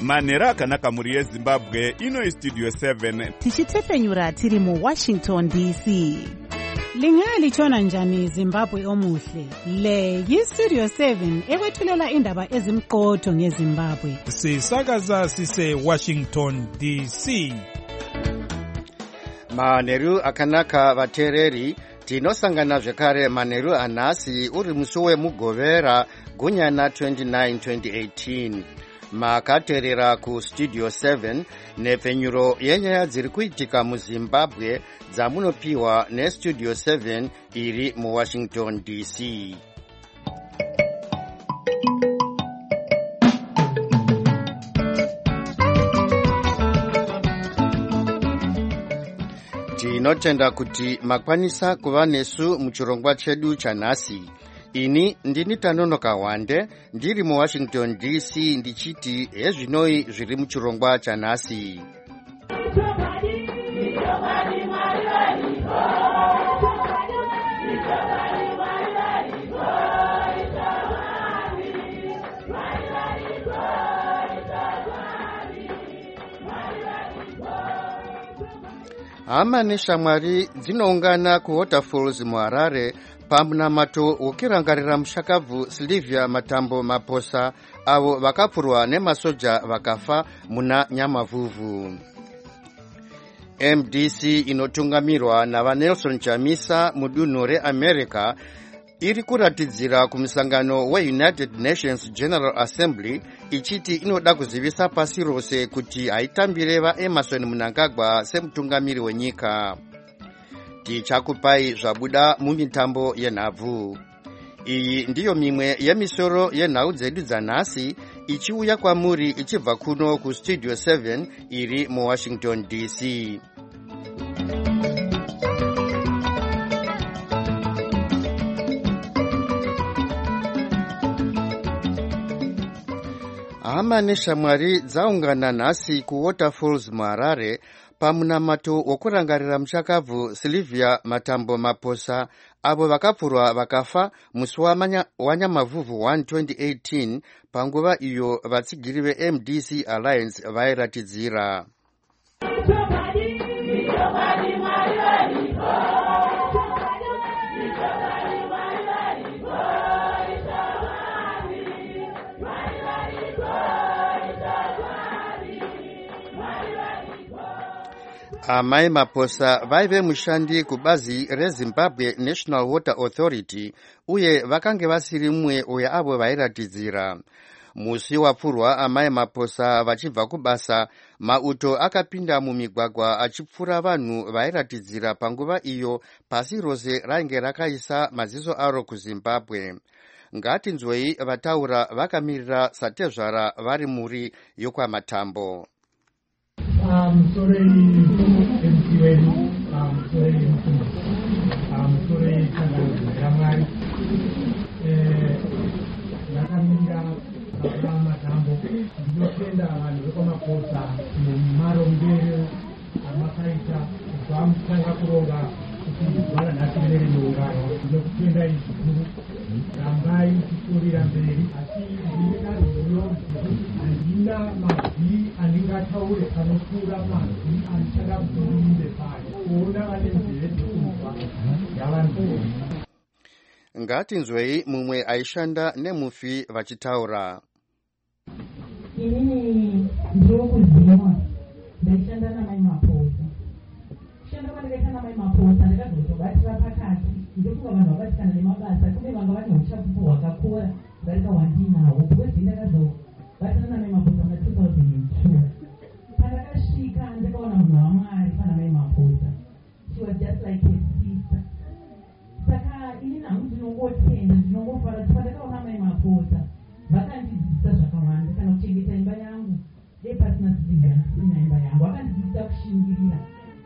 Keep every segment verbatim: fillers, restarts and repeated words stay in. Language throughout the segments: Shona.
manhero akanaka mhuri yezimbabwe. Ino istudio seven tichitefenyura tiri muwashington D C. Lingalitshona njani Zimbabwe omuhle? Le yistudio seven ekwethulela indaba ezimqotho ngeZimbabwe. Sisakaza sise Washington D C. Manheru akanaka vateereri, tinosangana zvekare manheru anhasi uri musi wemugovera gunyana twenty-nine twenty eighteen. Makateerera ku studio seven nepfenyuro yenyaya dziri kuitika muZimbabwe dzamunopiwa nestudio seven iri muWashington D C. Tinotenda kuti makwanisa kuva nesu muchirongwa chedu chanhasi. Ini ndini Tanonoka Wande, ndiri muWashington D C ndichiti hezvinoi zviri muchirongwa chanhasi. Hama neshamwari dzinoungana kuWaterfalls muHarare pamunamato wokurangarira mushakabvu Sylvia Matambo Maposa avo vakapfurwa nemasoja vakafa muna Nyamavhuvhu. M D C inotungamirwa navaNelson Chamisa mudunhu reAmerica iri kuratidzira kumusangano weUnited Nations General Assembly ichiti inoda kuzivisa pasi rose kuti haitambire vaEmerson Mnangagwa semutungamiri wenyika. Tichakupai zvabuda mumitambo yenhabvu. Iyi ndiyo mimwe yemisoro yenhau dzedu dzanhasi ichiuya kwamuri ichibva kuno ku studio seven iri muWashington D C. Hama neshamwari dzaungana nhasi kuWaterfalls muHarare pamunamato wokurangarira mushakabvu Sylvia Matambo Maposa avo vakapfurwa vakafa musi waNyamavhuvhu one twenty eighteen panguva iyo vatsigiri veM D C Alliance vairatidzira. Amai Maposa vaive mushandi kubazi reZimbabwe National Water Authority uye vakange vasiri mumwe uye avo vairatidzira. Musi wapfurwa amai Maposa vachibva kubasa, mauto akapinda mumigwagwa achipfura vanhu vairatidzira panguva iyo pasi rose rainge rakaisa maziso aro kuZimbabwe. Ngatinzwei vataura vakamirira satezvara vari muri yokwamatambo. I'm sorry, M C N. I'm sorry, I'm sorry, Jamari. Nakaminda Abraham Tambo. Ndopenda vanhu vekwamaposa mumarongero amakaita vamutanga kuronga kuti vana nhasimberi muungano. Ndokutenda izvikuru rambai tichitorera mberi asi ndina ruzivo handina mabvi andingataure anopfuura mabvi anichada kutumire paya kuona vane nzeve dzekumva yavanzvei. Ngatinzwei mumwe aishanda nemufi vachitaura. Inini ndiri kuziva ndaishanda namai Maposa. Kushanda kwandakaita namai Maposa ndakazotobatira pakati ndikuva vanhu vakatikana nemabasa kune vanga vane uchapupu hwakakura darika wandinawo because ndakazobatana namai Maposa na two thousand two. Pandakasvika ndakaona munhu wamwari pana mai Maposa. She was just like a sister. Saka ini nangu ndinongotenda ndinongofara kuti pandakaona mai Maposa vakandidzidzisa zvakawanda kana kuchengeta imba yangu pasina citizen sina imba yangu vakandidzidzisa kushingirira.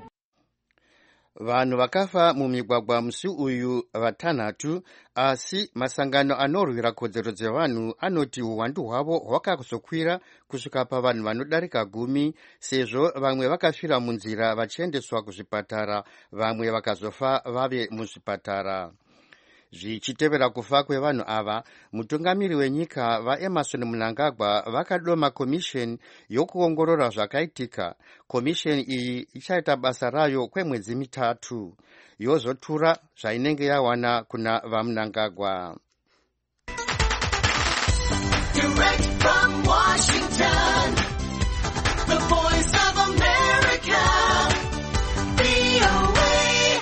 Vanhu vakafa mumigwagwa musi uyu vatanhatu, asi masangano anorwira kodzero dzevanhu anoti uwandu hwavo hwakazokwira kusvika pavanhu vanodarika gumi, sezvo vamwe vakafira munzira vachiendeswa kuzvipatara, vamwe vakazofa vave muzvipatara. Zvichitevera kufa kwevanhu ava, mutungamiri wenyika vaEmerson Mnangagwa vakadoma komisheni yokuongorora zvakaitika. Komisheni iyi ichaita basa rayo kwemwedzi mitatu, yozotura zvainenge yawana kuna vaMnangagwa. Direct from Washington, the Voice of America, V O A.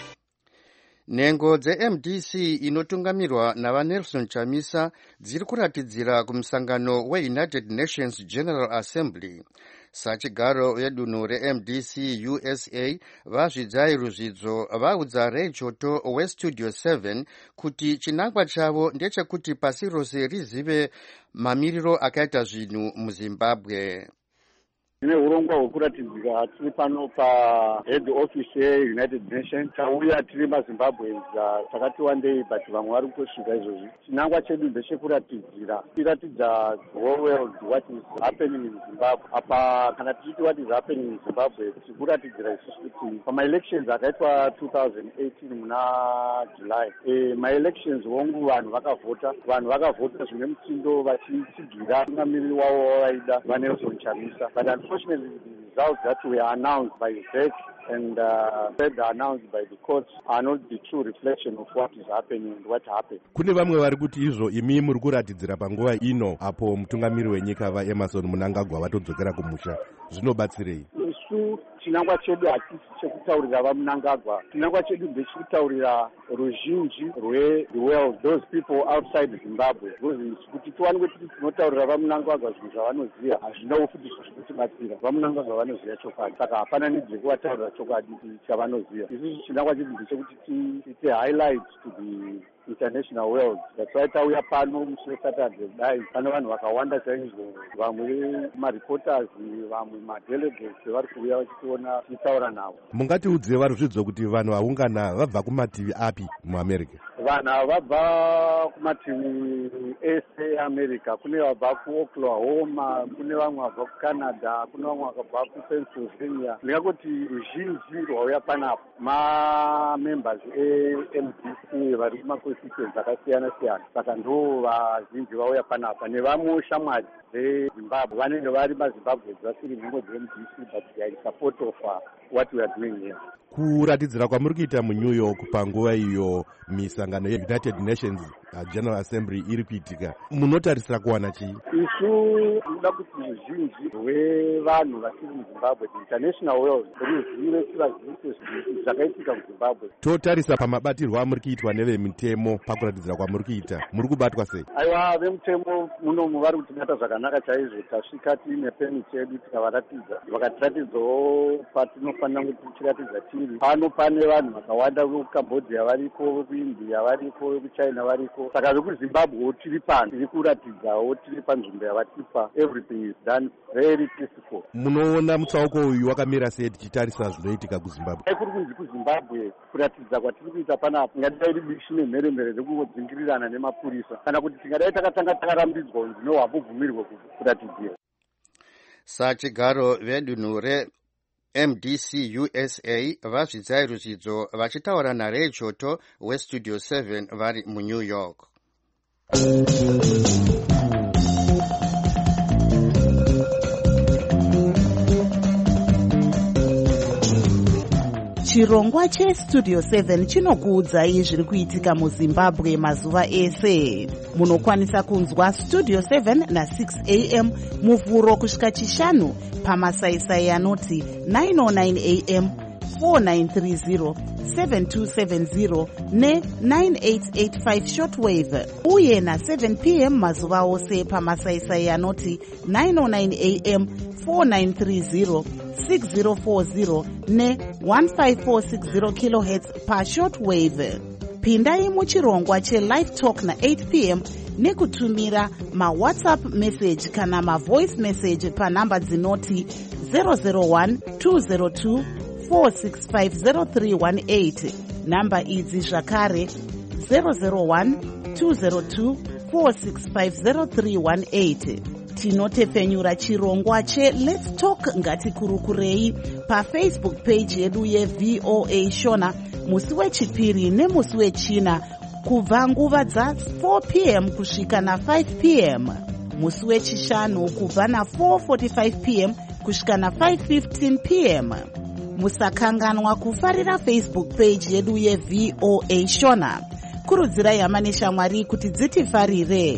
Nhengo dze-M D C inotungamirwa navaNelson Chamisa dziri kuratidzira kumusangano we-United Nations General Assembly. Sachigaro wedunhu re-M D C U S A vazvidzai ruzvidzo vaudza Ray Choto weStudio seven kuti chinangwa chavo ndechekuti pasi rose rizive mamiriro akaita zvinhu muZimbabwe. Tine urongwa hwekuratidzika tiri pano pahead office yeUnited Nations. Tauya tiri maZimbabweans takati wandei but vamwe vari kutosvika izvozvi. Chinangwa chedu ndechekuratidzira tiratidza whole world what is happening in Zimbabwe. Apa kana tichiti what is happening in Zimbabwe tikuratidzira isusu kuti pama-elections akaitwa two thousand eighteen muna July, e, ma-elections wongu vanhu vakavhota vanhu vakavhota zvine mutsindo vachitsigira mutungamiriri wavo wavaida vaNelson Chamisa. But unfortunately, the results that were announced by Z E C and uh, announced by the courts are not the true reflection of what is happening and what happened. Kune vamwe vari kuti izvo imi muri kuratidzira panguva ino apo mutungamiri wenyika vaEmerson Mnangagwa vatodzokera kumusha, zvinobatsirei? Isu chinangwa chedu hatisi chekutaurira vaMnangagwa. Chinangwa chedu ndechekutaurira ruzhinji rwe-the world, those people outside Zimbabwe. Kuti tiwanikwe kuti tinotaurira vaMnangagwa zvinhu zvavanoziva hazvinawo futi zvekutibatsira. vaMnangagwa vanoziva chokwadi, saka hapana need yekuvataurira chokwadi chavanoziva. Isusu chinangwa chedu ndechekuti tiite highlight to the international world. That's why tauya pano mushure Saturday kudai pane vanhu vakawanda chaizvo, vamwe mareporters, vamwe madelegates vari kuuya vachitiona tichitaura navo. Mungatiudze varuzvidzo kuti vanhu vaungana vabva kumativi api muAmerica? Vanhu vabva kumativi ese eAmerica. Kune vabva kuOklahoma, kune vamwe vabva kuCanada, kune vamwe vakabva kuPennsylvania. Ndingangoti ruzhinji rwauya panapo mamembers e-M D C vari kumaconstituencies akasiyana siyana, saka ndo vazhinji vauya panapa. Nevamwe shamwari veZimbabwe vanenge vari maZimbabwe vasiri nhengo dze-M D C, but they are in support of uh, what we are doing here. Kuratidzira kwamuri kuita muNew York panguva iyo misangano yeUnited Nations General Assembly iri kuitika, munotarisira kuwana chii? Isu tinoda kuti ruzhinji rwevanhu vasiri muZimbabwe, the international world, ruzive tivazivise zvakaitika muZimbabwe. Totarisa pamabatirwo amuri kuitwa nevemutemo pakuratidzira kwamuri kuita, muri kubatwa sei? Aiwa, vemutemo munomu vari kutibata zvakanaka chaizvo. Tasvika tiine permit yedu tikavaratidza, vakatiratidzawo patinofanira kuti tichiratidza tiri. Pano pane vanhu vakawanda vekuCambodia variko, vekuIndia variko, vekuChina variko. Saka vekuZimbabwe tiri pano, tiri kuratidzawo tiri panzvimbo yavatipa. Everything is done very peaceful. Munoona mutsauko uyu wakamira sei tichitarisa zvinoitika kuZimbabwe? Dai kuri kunzi kuZimbabwe kuratidza kwatiri kuita panapa ingadai riri dishi nemheremhere rekudzingirana nemapurisa, kana kuti tingadai takatanga takarambidzwa kunzi no hamubvumirwe kuratidzira. Sachigaro vedunhu re-M D C U S A vazvidzai ruzvidzo vachitaura naRay Choto weStudio seven vari muNew York. Chirongwa cheStudio seven chinokuudzai zviri kuitika muZimbabwe mazuva ese. Munokwanisa kunzwa Studio seven na six a m muvhuro kusvika chishanu pamasaisai anoti nine oh nine a m, four nine three zero, seven two seven zero ne nine eight eight five shortwave, uye na seven p m mazuva ose pamasaisai anoti nine oh nine a m, four nine three zero, six zero four zero ne one five four six zero kilohertz pa shortwave. Pindai muchirongwa cheLive Talk na eight p m nekutumira ma-WhatsApp message kana ma-voice message pa namba dzinoti zero zero one two zero two four six five zero three one eight. Namba idzi zvakare zero zero one two zero two four six five zero three one eight. Tinotepfenyura chirongwa che Let's Talk ngatikurukurei paFacebook page yedu yeV O A Shona musi wechipiri nemusi wechina kubva nguva dza-four p m kusvika na-five p m musi wechishanu kubva na-four forty-five p m kusvika na-five fifteen p m musakanganwa kufarira Facebook page yedu yeV O A Shona. Kurudzirai hama neshamwari kuti dzitifarire.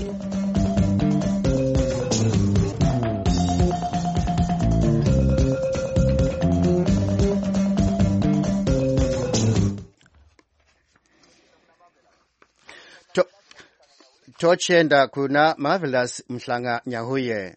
Tochenda kuna Marvelous Mhlanga Nyahuye.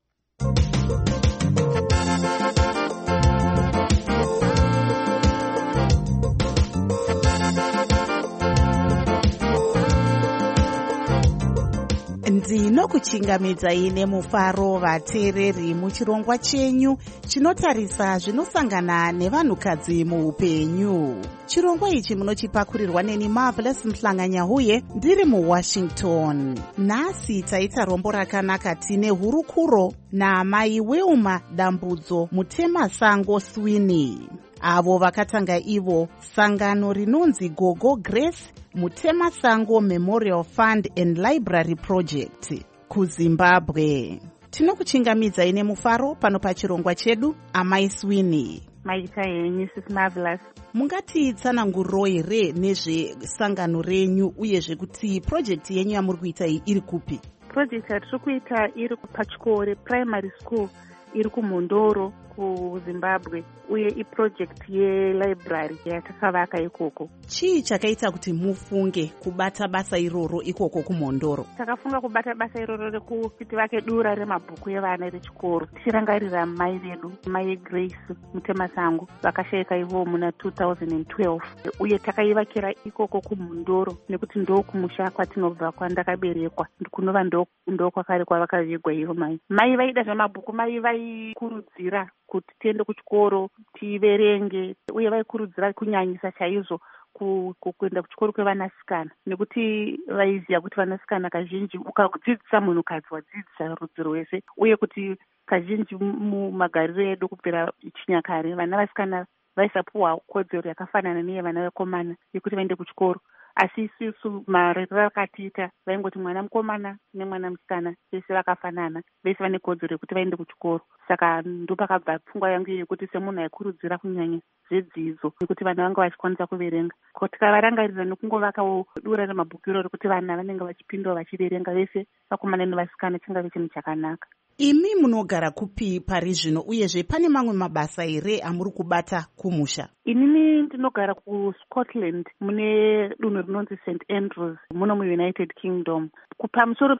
Ndinokuchingamidzai nemufaro vateereri muchirongwa chenyu chinotarisa zvinosangana nevanhukadzi muupenyu. Chirongwa ichi munochipakurirwa neni Marvelous Mhlanga Nyahuye ndiri muWashington. Nhasi taita rombo rakanaka tine hurukuro naamai Wilma Dambudzo Mutemasango Sweeney. Avo vakatanga ivo sangano rinonzi Gogo Grace Mutemasango Memorial Fund and Library Project kuZimbabwe. Tinokuchingamidzai nemufaro pano pachirongwa chedu. Amai Sweeney. Maita henyu Sis Marvelous. Mungatitsananguriro here nezvesangano renyu uyezve kuti project yenyu yamuri kuita iyi iri kupi? Project yatiri kuita iri pachikore primary school iri kuMhondoro kuZimbabwe, uye iproject yelibrary yatakavaka ikoko. Chii chakaita kuti mufunge kubata basa iroro ikoko kuMhondoro? Takafunga kubata basa iroro rekuti tivake dura remabhuku evana rechikoro, tichirangarira mai vedu, mai Grace Mutemasango vakashayika ivo muna two thousand twelve, uye takaivakira ikoko kuMhondoro nekuti ndo kumusha kwatinobva kwandakaberekwa, kunova ndo ndo kwakare kwavakavigwa ivo mai. Mai vaida zvemabhuku, mai vaikurudzira kuti tiende kuchikoro tiverenge, uye vaikurudzira kunyanyisa chaizvo kuenda kuchikoro kwevanasikana, nekuti vaiziva kuti vanasikana kazhinji ukadzidzisa munhukadzi wadzidzisa rudzi rwese, uye kuti kazhinji mumagariro edu kupera chinyakare vana vasikana vaisapuwa kodzero yakafanana neyevana vekomana yekuti vaende kuchikoro. Asi isusu marerero akatiita vaingoti mwana mukomana nemwana musikana vese vakafanana, vese vane kodzero yekuti vaende kuchikoro. Saka ndopakabva pfungwa yangu yekuti semunhu aikurudzira kunyanya zvedzidzo yekuti vana vanga vachikwanisa kuverenga, tikavarangarira nekungovakawo dura remabhuku iroro kuti vana vanenge vachipindawo vachiverenga vese vakomana nevasikana chingave chinhu chakanaka. Imi munogara kupi pari zvino, uyezve pane mamwe mabasa here amuri kubata kumusha? Inini ndinogara kuScotland mune dunhu rinonzi Saint Andrews muno muUnited Kingdom. Pamusoro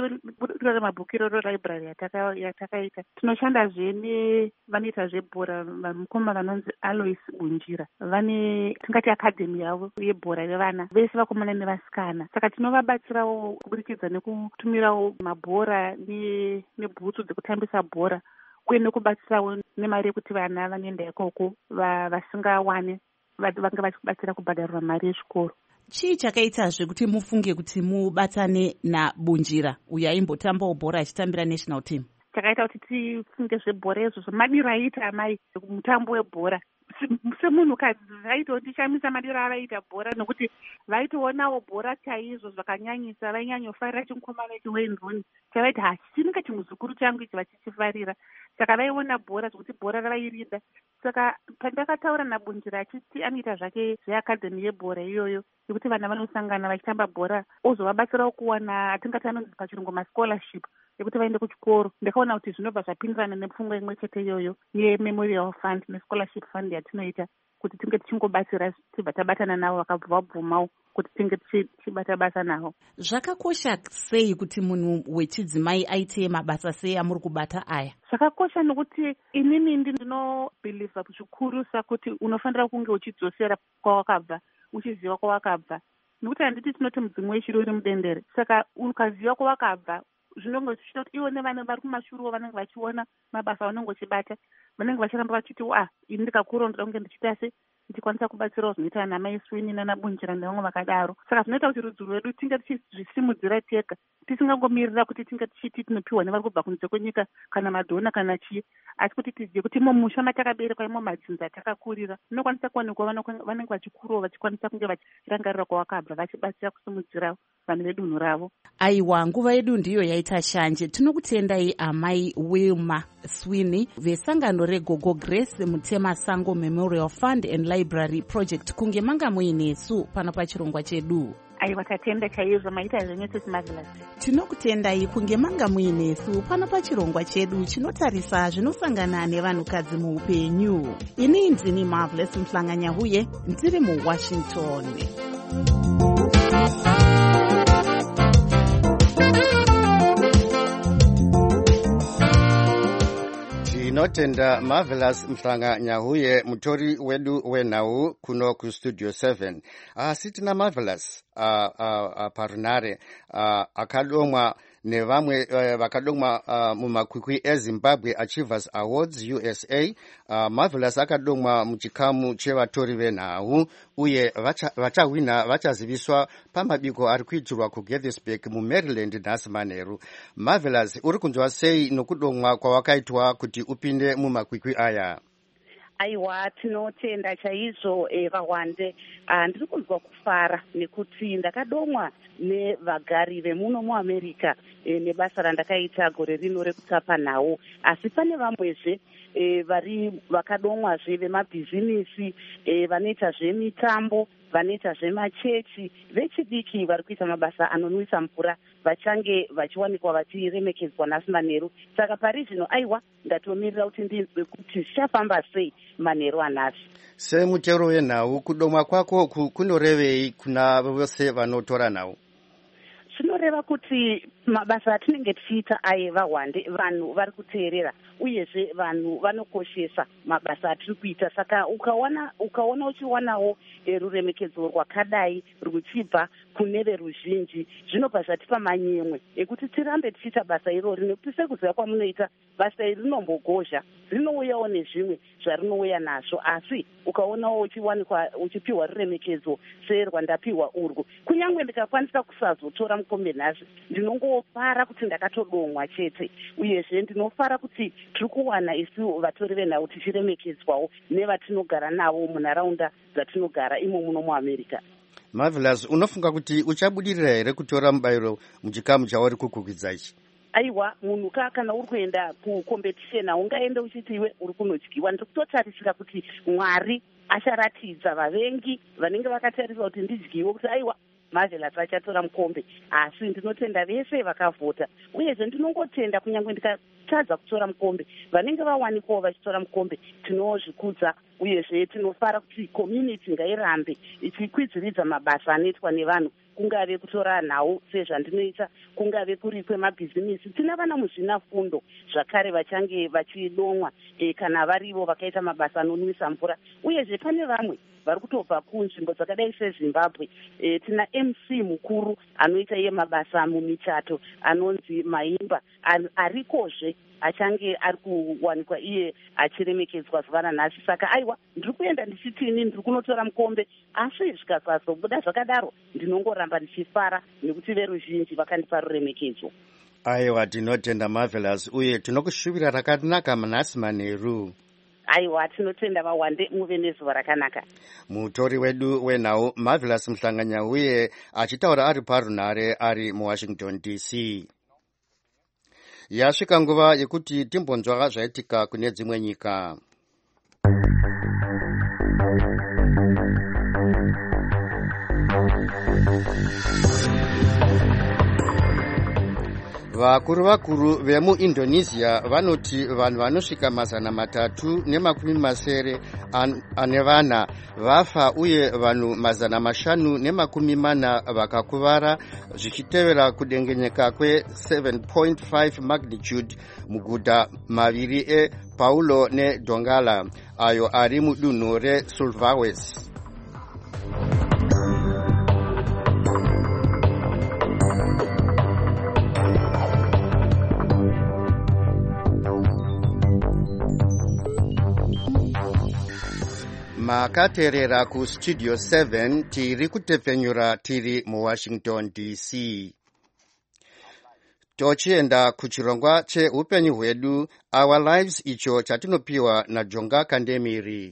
pemabhuku iroro library yatakaita, tinoshandazve nevanoita zvebhora, mukoma vanonzi Alois Bunjira, vane tingati akadhemi yavo yebhora yevana vese vakomana nevasikana. Saka tinovabatsirawo kuburikidza nekutumirawo mabhora nebhutsu dzekutambisa bhora, uye nekubatsirawo nemari yekuti vana vanoenda ikoko vasingawane vange vachibatsira kubhadharwa mari yechikoro. Chii chakaitazve kuti mufunge kuti mubatane naBunjira uyo aimbotambawo bhora achitambira national team? Chakaita kuti tifunge zvebhora izvozvo, madiro aiita amai mutambo webhora semunhukadzi vaitondishamisa madiro avaita bhora, nokuti vaitoonawo bhora chaizvo zvakanyanyisa, vainyanyofarira chimukomana ichi Wayne Rooney chavaiti hachinenge chimuzukuru changu ichi vachichifarira. Saka vaiona bhora zvokuti bhora ravairinda. Saka pandakataura naBunjira achiti anoita zvake zveakadhemi yebhora iyoyo yekuti vana vanosangana vachitamba bhora, ozovabatsirawo kuwana atingati anonzi pachirungu mascholarship yekuti vaende kuchikoro, ndakaona kuti zvinobva zvapindirana nepfungwa imwe chete iyoyo yeMemorial Fund neScholarship Fund yatinoita, kuti tinge tichingobatsira tibva tabatana navo vakabva vabvumawo kuti tinge tichibata basa navo. Zvakakosha sei kuti munhu wechidzimai aite mabasa sei amuri kubata aya? Zvakakosha nokuti inini ndinobhilivha zvikuru sakuti unofanira kunge uchidzosera kwawakabva, uchiziva kwawakabva, nokuti handiti tinoti mudzimu wechiri uri mudendere. Saka ukaziva kwawakabva zvinonge zvichita kuti ivo nevana vari kumashuruwo vanenge vachiona mabasa vanenge vachibata, vanenge vachiramba vachiti ah ini ndikakura ndoda kunge ndichita se, ndichikwanisa kubatsirawo zvinoita ana mai Swini nana Bunjira nevamwe vakadaro. Saka zvinoita kuti rudzi rwedu tinge tichizvisimudzira tega, tisingangomirira kuti tinge tichiti tinopiwa nevari kubva kunze kwenyika kana madhona kana chii, asi kuti tizive kuti imo musha matakaberekwa, imo madzinza atakakurira, inokwanisa kuwanikwa vanenge vachikurawo vachikwanisa kunge vachirangarira kwavakabva vachibatsira kusimudzira vanhu vedunhu ravo. Aiwa, nguva yedu ndiyo yaita shanje. Tinokutendai amai Wilma Swini vesangano reGogo Grace Mutema Sango Memorial Fund and Library Project kunge manga muinesu pano pachirongwa chedu. Aiwa, tatenda chaizvo, maita zvenyu sisi Marvelous. Tinokutendai kunge manga muinesu pano pachirongwa chedu chinotarisa zvinosangana nevanhukadzi muupenyu. Ini ndini Marvelous Mhlanganyahuye, ndiri muWashington. Tinotenda Marvelous Mhlanganyahuye, mutori wedu wenhau kuno kustudio seven. Asi tina Marvelous uh, uh, uh, parunare uh, akadomwa nevamwe uh, vakadomwa uh, mumakwikwi eZimbabwe Achievers Awards U S A. uh, Marvelous akadomwa muchikamu chevatori venhau uye vachawina vachaziviswa pamabiko ari kuitirwa kuGettysburg muMaryland nhasi manheru. Marvelous, uri kunzwa sei nokudomwa kwawakaitwa kuti upinde mumakwikwi aya? Aiwa, tinotenda chaizvo vawande. E, ndiri kunzwa kufara nekuti ndakadomwa nevagari vemuno muAmerica e, nebasa randakaita gore rino rekutapa nhau, asi pane vamwezve e, vari vakadomwazve vemabhizinisi, e, vanoita zvemitambo, vanoita zvemachechi, vechidiki vari kuita mabasa anonwisa mvura, vachange vachiwanikwa vachiremekedzwa nhasi manheru. Saka pari zvino aiwa, ndatomirira kuti ndinzwe kuti zvichafamba sei manheru anhasi. Semutero wenhau, kudomwa kwako kunorevei kuna vose vanotora nhau? Zvinoreva kuti mabasa atinenge tichiita aye vawande, vanhu vari kuteerera uyezve vanhu vanokoshesa mabasa atiri kuita. Saka ukaona ukaona uchiwanawo e, ruremekedzo rwakadai ruchibva kune veruzhinji, zvinobva zvatipa manyemwe ekuti tirambe tichiita basa irori, nekuti sekuziva kwamunoita basa iri rinombogozha, rinouyawo nezvimwe zvarinouya nazvo, asi ukaonawo uchiwanikwa uchipiwa ruremekedzo serwandapiwa urwu, kunyange ndikakwanisa kusazotora mukombe nhasi, ndinongofara kuti ndakatodomwa chete, uyezve ndinofara kuti tiri kuwana isu vatori venhau tichiremekedzwawo nevatinogara navo munharaunda dzatinogara imo muno muAmerica. Marvelous, unofunga kuti uchabudirira here kutora mubayiro muchikamu chauri kukukwidza ichi? Aiwa, munhu ka kana uri kuenda kukompetisheni ungaende uchiti iwe uri kunodyiwa. Ndiri kutotarisira kuti Mwari acharatidza vavengi vanenge vakatarisa kuti ndidyiwe kuti aiwa Marvelous achatora mukombe, asi ndinotenda vese vakavhota, uyezve ndinongotenda kunyange ndikatadza kutora mukombe, vanenge vawanikwawo vachitora mukombe tinozvikudza, uyezve tinofara kuti community ngairambe ichikwidziridza mabasa anoitwa nevanhu, kungave kutora nhau sezvandinoita, kungave kuri kwemabhizinisi. Tina vana muzvinafundo zvakare vachange vachidomwa e, kana varivo vakaita mabasa anonwisa mvura, uyezve pane vamwe vari kutobva kunzvimbo dzakadai seZimbabwe. E, tina M C mukuru anoita iye mabasa mumichato anonzi Maimba, arikozve achange ari kuwanikwa iye achiremekedzwa zuva ranhasi. Saka aiwa, ndiri kuenda ndichitini, ndiri kunotora mukombe, asi zvikasazobuda zvakadaro ndinongoramba ndichifara nekuti veruzhinji vakandipa ruremekedzo. Aiwa, tinotenda Marvelous, uye tinokushuvira rakanaka manhasi manheru. Aiwa, tinotenda vawande, muve nezuva rakanaka. Mutori wedu wenhau Marvelous Mhlanganyahuye achitaura ari parunare ari muWashington D C. Yasvika nguva yekuti timbonzwa zvaitika kune dzimwe nyika. Vakuru vakuru vemuIndonesia vanoti vanhu vanosvika mazana matatu nemakumi masere ane vana vafa uye vanhu mazana mashanu nemakumi mana vakakuvara zvichitevera kudengenyeka kwe seven point five magnitude muguta maviri ePaulo neDongala ayo ari mudunhu reSulawesi. makateerera ku studio seven tiri kutepfenyura tiri mu Washington D C. Tochienda kuchirongwa cheupenyu hwedu Our Lives, icho chatinopiwa naJonga Kandemiri.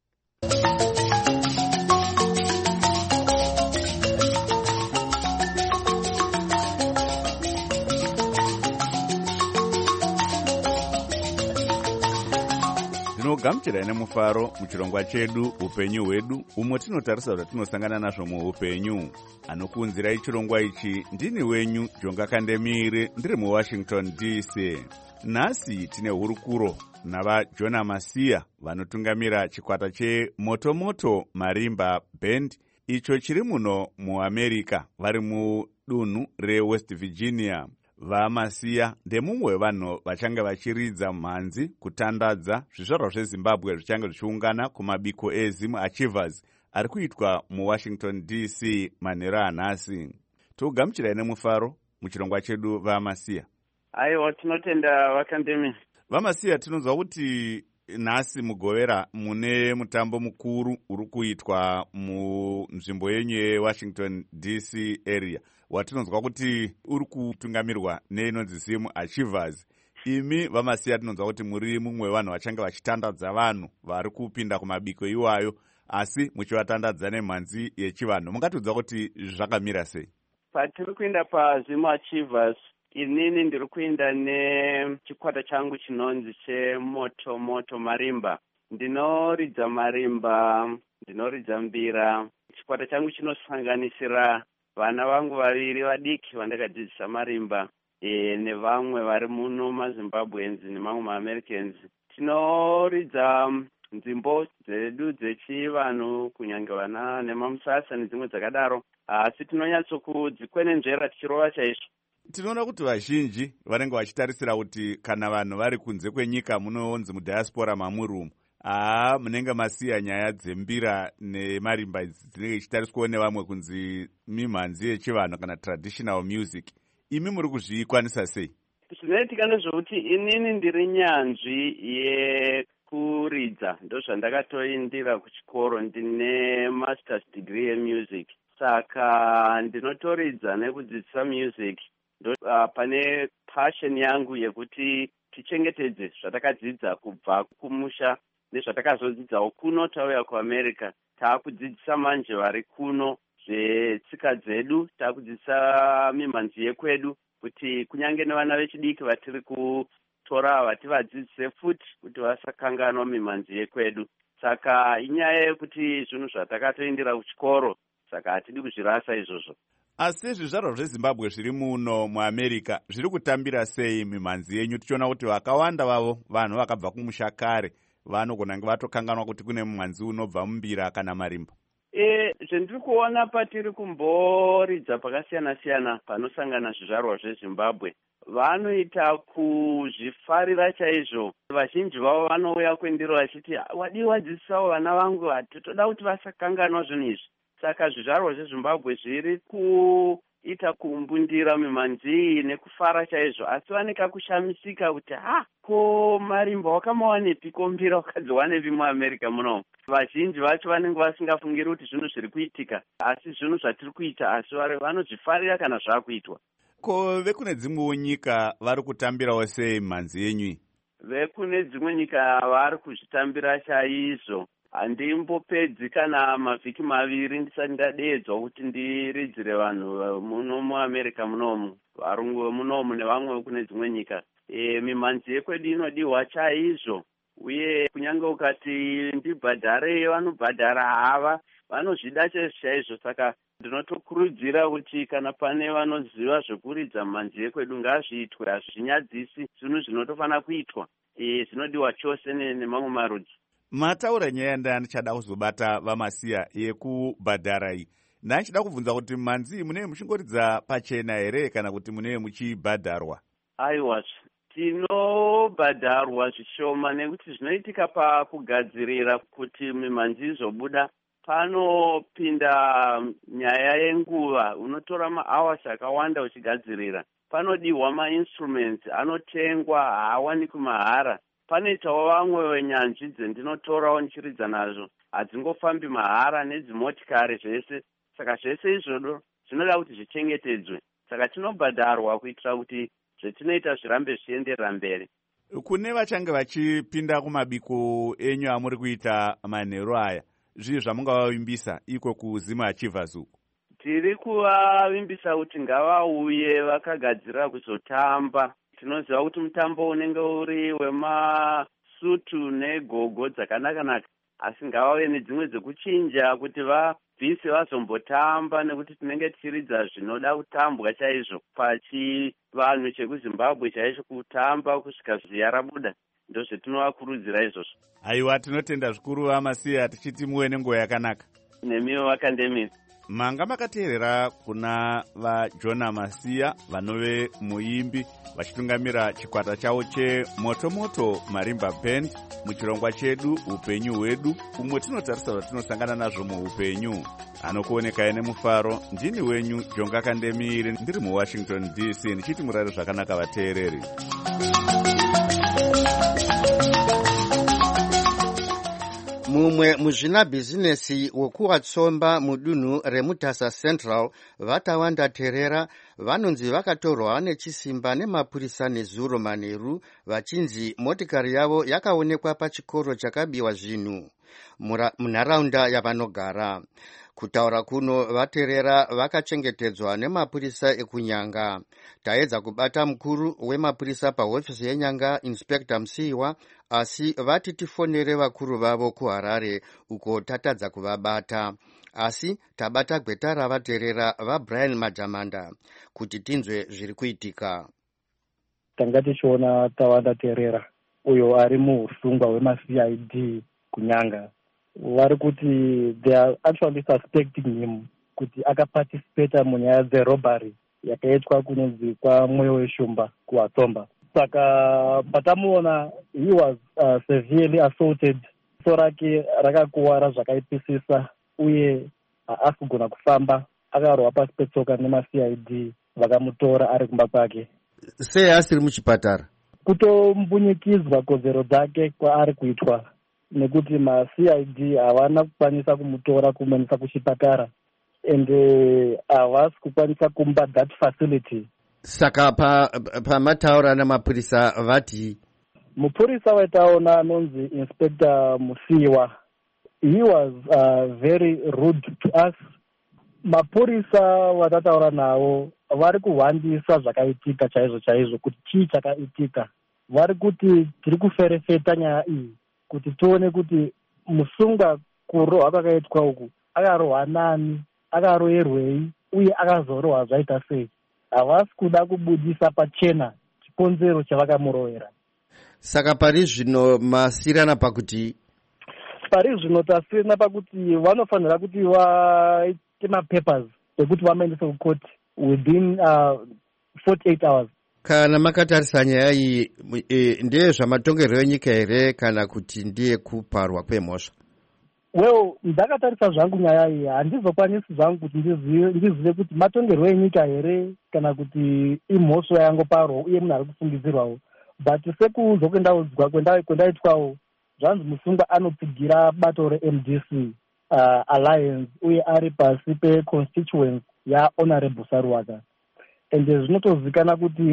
Gamuchirai nemufaro muchirongwa chedu upenyu hwedu, umwe tinotarisa kuti tinosangana nazvo muupenyu. Anokuunzirai chirongwa ichi ndini wenyu Jonga Kandemiri, ndiri muWashington D C. Nhasi tine hurukuro navaJona Masiya vanotungamira chikwata cheMotomoto Marimba Band, icho chiri muno muAmerica, vari mudunhu reWest Virginia. VaMasiya ndemumwe wevanhu vachange vachiridza mhanzi kutandadza zvizvarwa zveZimbabwe zvichange zvichiungana kumabiko eZim Achievers ari kuitwa muWashington D C manheru anhasi. Togamuchirai nemufaro muchirongwa chedu VaMasiya. Aiwa, tinotenda vakandemi. VaMasiya, tinonzwa kuti nhasi mugovera mune mutambo mukuru uri kuitwa munzvimbo yenyu yeWashington D C area, watinonzwa kuti uri kutungamirwa neinonzi Zim Achievers. Imi VaMasiya, tinonzwa kuti muri mumwe wevanhu vachange vachitandadza vanhu vari kupinda kumabiko iwayo, asi muchivatandadza nemhanzi yechivanhu. Mungatiudza kuti zvakamira sei? Patiri kuenda paZim Achievers, inini ndiri kuenda nechikwata changu chinonzi cheMotomoto Marimba. Ndinoridza marimba, ndinoridza mbira. Chikwata changu chinosanganisira vana vangu vaviri vadiki vandakadzidzisa marimba, e, nevamwe vari muno maZimbabweans nemamwe maAmericans. Tinoridza nzimbo dzedu dzechivanhu, kunyange vana nemamusasa nedzimwe dzakadaro, asi tinonyatsokudzikwenenzvera tichirova chaizvo. Tinoona kuti vazhinji vanenge vachitarisira kuti kana vanhu vari kunze kwenyika munonzi mudiaspora mamuri umu, haa, munenge masiya nyaya dzembira nemarimba dzinenge ichitariswawo nevamwe kunzi mimhanzi yechivanhu kana traditional music. Imi muri kuzvikwanisa sei? Zvinoitika ndezvokuti inini ndiri nyanzvi yekuridza, ndozvandakatoindira kuchikoro, ndine masters degree yemusic. Saka ndinotoridza nekudzidzisa music. Ndo uh, pane passion yangu yekuti tichengetedze zvatakadzidza kubva kumusha nezvatakazodzidzawo kuno tauya kuAmerica. Taakudzidzisa manje vari kuno zvetsika dzedu, taakudzidzisa mimhanzi yekwedu, kuti kunyange nevana vechidiki vatiri kutora vativadzidzise futi kuti vasakanganwa mimhanzi yekwedu. Saka inyaya yekuti zvinhu zvatakatoindira kuchikoro, saka hatidi kuzvirasa izvozvo. Asi zvizvarwa zveZimbabwe zviri muno muAmerica zviri kutambira sei mimhanzi yenyu? Tichiona kuti vakawanda vavo vanhu vakabva kumusha kare vanogona kunge vatokanganwa kuti kune mumhanzi unobva mumbira kana marimba. E, zvendiri kuona patiri kumboridza pakasiyana-siyana panosangana zvizvarwa zveZimbabwe, vanoita kuzvifarira chaizvo. Vazhinji vavo vanouya kwendiro vachiti, wadi wadzidzisawo vana vangu, hatoda kuti vasakanganwa zvinhu izvi. Saka zvizvarwa zveZimbabwe zviri kuita kumbundira mimhanzi nekufara chaizvo, asi vaneka kushamisika kuti ha, ko marimba wakamawanepi, ko mbira wakadziwanepi muAmerica muno. Vazhinji vacho vanenge vasingafungiri kuti zvinhu zviri kuitika, asi zvinhu zvatiri kuita, asi vanozvifarira kana zvakuitwa. Ko vekune dzimwewo nyika vari kutambirawo sei mimhanzi yenyu? Vekune dzimwe nyika vari kuzvitambira chaizvo. Handimbopedzi kana mavhiki maviri ndisati ndadeedzwa kuti ndiridzire vanhu muno muAmerica munomu, varungu munomu nevamwe kune dzimwe nyika. E, mimhanzi yekwedu inodiwa chaizvo, uye kunyange ukati ndibhadhare, vanobhadhara hava, vanozvida chaizvo chaizvo. Saka ndinotokurudzira kuti kana pane vanoziva zvekuridza mimhanzi yekwedu ngazviitwe, hazvinyadzisi, zvinhu zvinotofanira kuitwa. E, zvinodiwa chose nemamwe marudzi. Mataura nyaya ndandichada kuzobata VaMasiya yekubhadhara iyi. Ndandichida kubvunza kuti mimhanzi munenge muchingoridza pachena here kana kuti munenge muchibhadharwa? Aiwa, tinobhadharwa zvishoma nekuti zvinoitika pakugadzirira kuti mimhanzi izobuda. Panopinda nyaya yenguva, unotora mahours akawanda uchigadzirira. Panodiwa mainstruments anotengwa, haawani kumahara. panoitawo vamwe wenyanzvi dzendinotorawo ndichiridza nazvo hadzingofambi mahara nedzimotikari zvese. Saka zvese izvodo zvinoda kuti zvichengetedzwe. Saka tinobhadharwa kuitira kuti zvetinoita zvirambe zvichienderera mberi. Kune vachange vachipinda kumabiko enyu amuri kuita manheru aya, zvii zvamungavavimbisa iko kuZimu Achievers uku? Tiri kuvavimbisa kuti ngavauye vakagadzirira kuzotamba. Tinoziva kuti mutambo unenge uri wemasutu negogo dzakanaka-naka, asi ngavave nedzimwe dzekuchinja kuti vabvise vazombotamba, nekuti tinenge tichiridza zvinoda kutambwa chaizvo pachivanhu chekuZimbabwe chaizvo, kutamba kusvika ziya rabuda. Ndo zvetinovakurudzira izvozvo. Aiwa, tinotenda zvikuru vaMasiya, tichiti muve nenguva yakanaka. Nemiwo vakandemira. Manga makateerera kuna vaJona Masiya vanove muimbi vachitungamira chikwata chavo cheMoto Moto Marimba Band muchirongwa chedu Upenyu Hwedu, umwe tinotarisa zvatinosangana nazvo muupenyu. Anokuonekai nemufaro, ndini wenyu Jonga Kandemire, ndiri muWashington D C, ndichiti murare zvakanaka vateereri. Mumwe muzvina bhizinesi wokuvatsomba mudunhu reMutasa Central vatawanda Terera vanonzi vakatorwa nechisimba nemapurisa nezuro manheru vachinzi motikari yavo yakaonekwa pachikoro chakabiwa zvinhu munharaunda yavanogara. Kutaura kuno vaTerera vakachengetedzwa nemapurisa ekunyanga. Taedza kubata mukuru wemapurisa pahofisi yenyanga Inspector Musiwa, asi vati tifonere vakuru vavo kuHarare uko tatadza kuvabata. Asi tabata gwetara vaTerera vaBrian Madhamanda kuti tinzwe zviri kuitika. Tanga tichiona Tawanda Terera uyo ari muusungwa wema-C I D kunyanga. Vari kuti they are actually suspecting him kuti akaparticipate munyaya dzerobhari yakaitwa kunonzi kwaMwoyo weShumba kuWatsomba. Saka patamuona he was uh, severely assaulted, so rake rakakuwara zvakaipisisa uye haasi kugona kufamba, akarohwa pasi petsoka nema-C I D vakamutora ari kumba kwake. Sei asiri muchipatara? Kutombunyikidzwa kodzero dzake kwaari kuitwa nekuti ma-C I D havana kukwanisa kumutora kumuendesa kuchipatara ende havasi kukwanisa kumba that facility. Saka pamataura pa namapurisa vati? Mupurisa wataona anonzi Inspector Musiwa, he was uh, very rude to us. Mapurisa watataura navo vari kuhwandisa zvakaitika chaizvo chaizvo kuti chii chakaitika. Vari kuti tiri kuferefeta nyaya iyi kuti tione kuti musungwa kurohwa kwakaitwa uku akarohwa nani, akaroyerwei uye akazorohwa zvaita sei. Havasi kuda kubudisa pachena chikonzero chavakamurohera. Saka pari zvino masirana pakuti pari zvino tasirana pakuti vanofanira kuti vaite mapapers ekuti vamaendese kukoti within uh, forty-eight hours. Kana makatarisa nyaya iyi e, ndiye zvamatongerwo enyika here kana kuti ndiye kuparwa kwemhosva? Well, ndakatarisa zvangu nyaya iyi handizokwanisi zvangu kuti ndizive kuti matongerwo enyika here kana kuti imhosva yangoparwa uye munhu ari kufungidzirwawo. But sekuudzwa kwendaudzwa kwendaitwawo zvanzi musungwa anopfigira bato reM D C uh, Alliance uye ari pasi peconstituency yaHonorable Saruwaka. Ende zvinotozikanwa kuti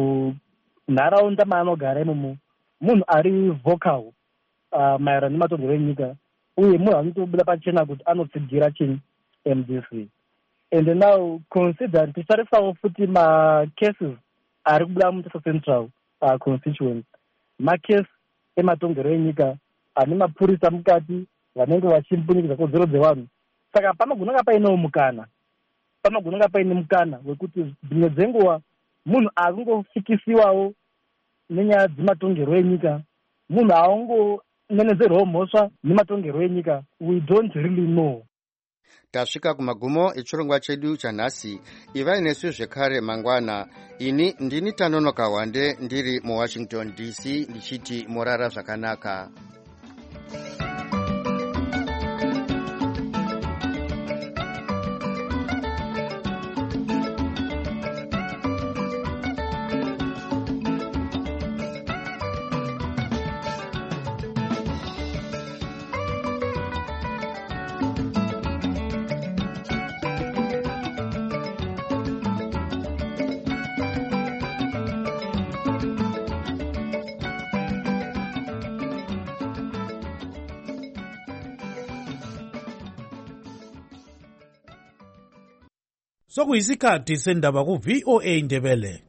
munharaunda maanogara imomo munhu ari vocal uh, maererano nematongerwo enyika uye munhu anotobuda pachena kuti anopfigira chini M D C. And now consider tichitarisawo futi macases ari kubuda muMutasa Central uh, constituency, makesi ematongerwo enyika ane mapurisa mukati vanenge vachimbunikidza kodzero dzevanhu. Saka panogonanga painewo mukana panogonanga paine mukana wekuti dzimwe dzenguva munhu akungofikisiwawo nenyaya dzematongerwo enyika, munhu aungonenedzerwawo mhosva nematongerwo enyika. We don't really know. Tasvika kumagumo echirongwa chedu chanhasi. Ivai nesu zvekare mangwana. Ini ndini Tanonoka Wande ndiri muWashington D C ndichiti morara zvakanaka. Sokuyisikhathi sendaba ku V O A Ndebele.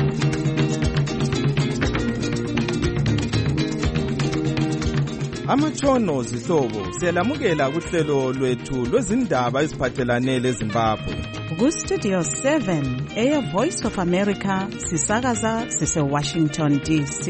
Amatshono zihlobo siyalamukela kuhlelo lwethu lwezindaba eziphathelane leZimbabwe. Ku Studio seven eya Voice of America sisakaza sise Washington D C.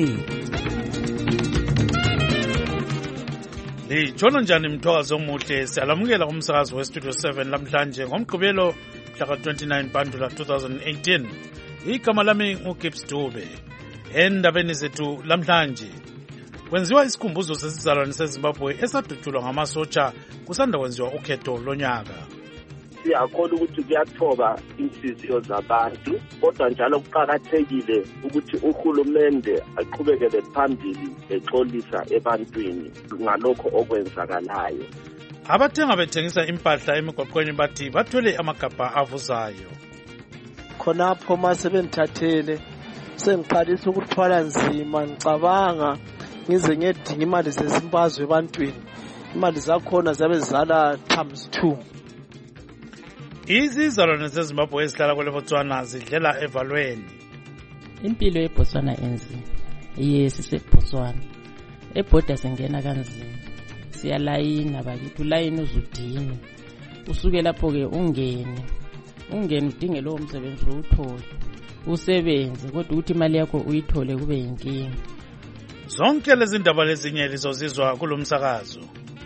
Lijolo njani mthokazi omuhle, siyalamukela kumsakazi we Studio seven lamhlanje ngomgqibelo mhla twenty-nine Bandula twenty eighteen. Igama lami uGibbs Dube. Endabeni zethu lamhlanje kwenziwa isikhumbuzo sesizalwane seZimbabwe esadutshulwa ngamasotsha kusanda kwenziwa ukhetho lonyaka. Siyakholwa ukuthi kuyathoba inhliziyo zabantu, kodwa njalo kuqakathekile ukuthi uhulumende aqhubekele phambili exolisa ebantwini ngalokho okwenzakalayo. Abathenga bethengisa impahla emigwaqweni bathi bathwele amagabha avuzayo. Khonapho mase bengithathele sengiqalisa ukuthwala nzima, ngicabanga ngize ngedinga imali zezimbazwe ebantwini. Imali zakhona zabe zizala times two. Izizalwane zeZimbabwe ezihlala kwele Botswana zidlela evalweni. Impilo eBotswana enzi yes iseBotswana. Ebhoda sengena kanzima. Siyalayina bakithi, ulayini uzudini. Usuke lapho ke ungene. Ungene udinge lo umsebenzi uwuthole. Usebenze kodwa ukuthi imali yakho uyithole kube yinkinga. Zonke lezi ndaba lezinye lizozizwa kulomsakazo.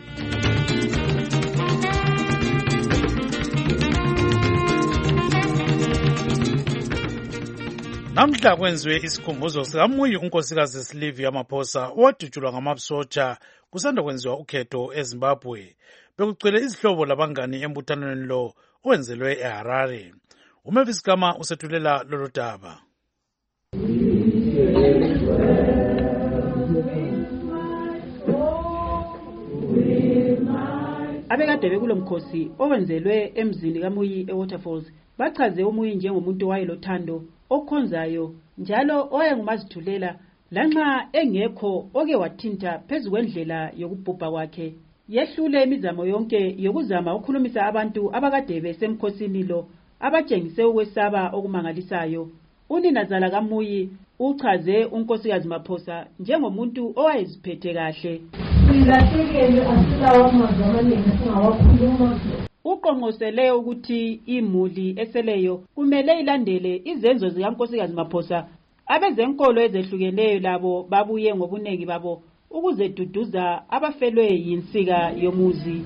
Namhla kwenziwe isikhumbuzo sikaMuyi unkosikazi Sylvia Ramaphosa owadutshulwa ngamasotsha kusanda kwenziwa ukhetho eZimbabwe. Bekugcwele izihlobo labangani embuthanweni lo owenzelwe eHarare. uMavis Gama usethulela lolu daba. Abekade bekulo mkhosi owenzelwe emzini kaMuyi eWaterfalls bachaze uMuyi njengomuntu wayelothando okhonzayo njalo oyengumazithulela lanxa engekho oke wathinta phezukwendlela yokubhubha kwakhe. Yehlule imizamo yonke yokuzama ukukhulumisa abantu abakade besemkhosini lo abatshengise ukwesaba okumangalisayo. Uninazala kaMuyi uchaze unkosikazi Ramaphosa njengomuntu owayeziphethe kahle. Uqonqosele ukuthi imuli eseleyo kumele ilandele izenzo zikankosikazi Ramaphosa. Abezenkolo ezehlukeneyo labo babuye ngobunengi babo ukuze duduza abafelwe yinsika yomuzi.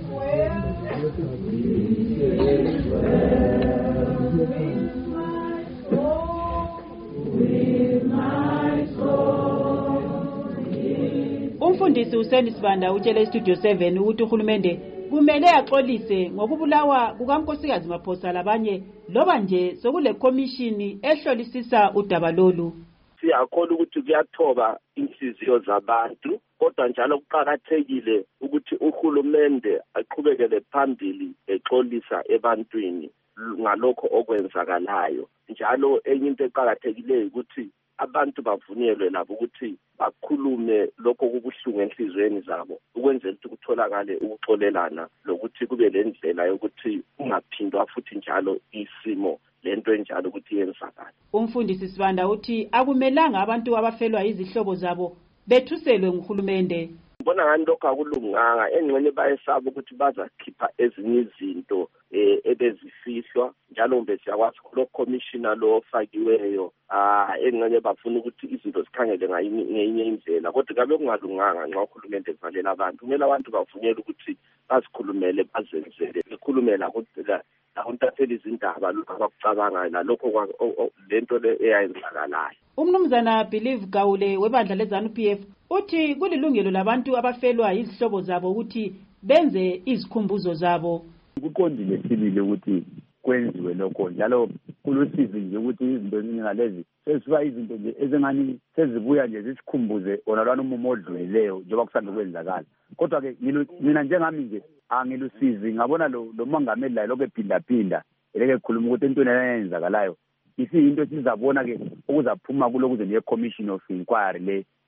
Umfundisi uSeni Sibanda utshele Studio seven ukuthi uhulumende kumele axolise ngokubulawa kukankosikazi Ramaphosa labanye loba nje sokule commission ehlolisisa udaba lolu. Siyakholwa ukuthi kuyathoba inhliziyo zabantu, kodwa njalo kuqakathekile ukuthi uhulumende aqhubekele phambili exolisa ebantwini ngalokho okwenzakalayo. Njalo enye into eqakathekileyo ukuthi abantu bavunyelwe labo ukuthi bakhulume lokho kubuhlungu enhlizweni zabo ukwenzela ukuthi kutholakale ukuxolelana lokuthi kube lendlela yokuthi ungaphindwa futhi njalo isimo lento enjalo ukuthi yenzakala. Umfundisi Sibanda uthi akumelanga abantu abafelwa izihlobo zabo bethuselwe nguhulumende. Bona ngani lokho akulunganga, engxenye bayesaba ukuthi bazakhipha ezinye izinto eh ebezifihlwa njalo mbe siyakwazi lo commissioner lo ofakiweyo ah engxenye bafuna ukuthi izinto zikhangele ngayinye indlela, kodwa kabe kungalunganga nxa uhulumende evalela abantu. Kumele abantu bavunyelwe ukuthi bazikhulumele bazenzele bekhulumela kodwa akuntathela izindaba lokho abakucabanga nalokho lento le eyayenzakalayo. Umnumzana Believe Gawule webandla leZANU P F uthi kulilungelo labantu abafelwa izihlobo zabo ukuthi benze izikhumbuzo zabo. Kuqondile sibili ukuthi kwenziwe lokho njalo kulusizi nje ukuthi izinto ezingalezi sesiba izinto nje ezengani sezibuya nje zisikhumbuze onalwana umumo odlulileyo njengoba kusanda kwenzakala. Kodwa ke mina njengami nje angilusizi ngabona lo lo mongameli layo lokho ephinda phinda eleke khuluma ukuthi into eyenzakalayo isiyinto sizabona ke ukuzaphuma kulokuze ne commission of inquiry le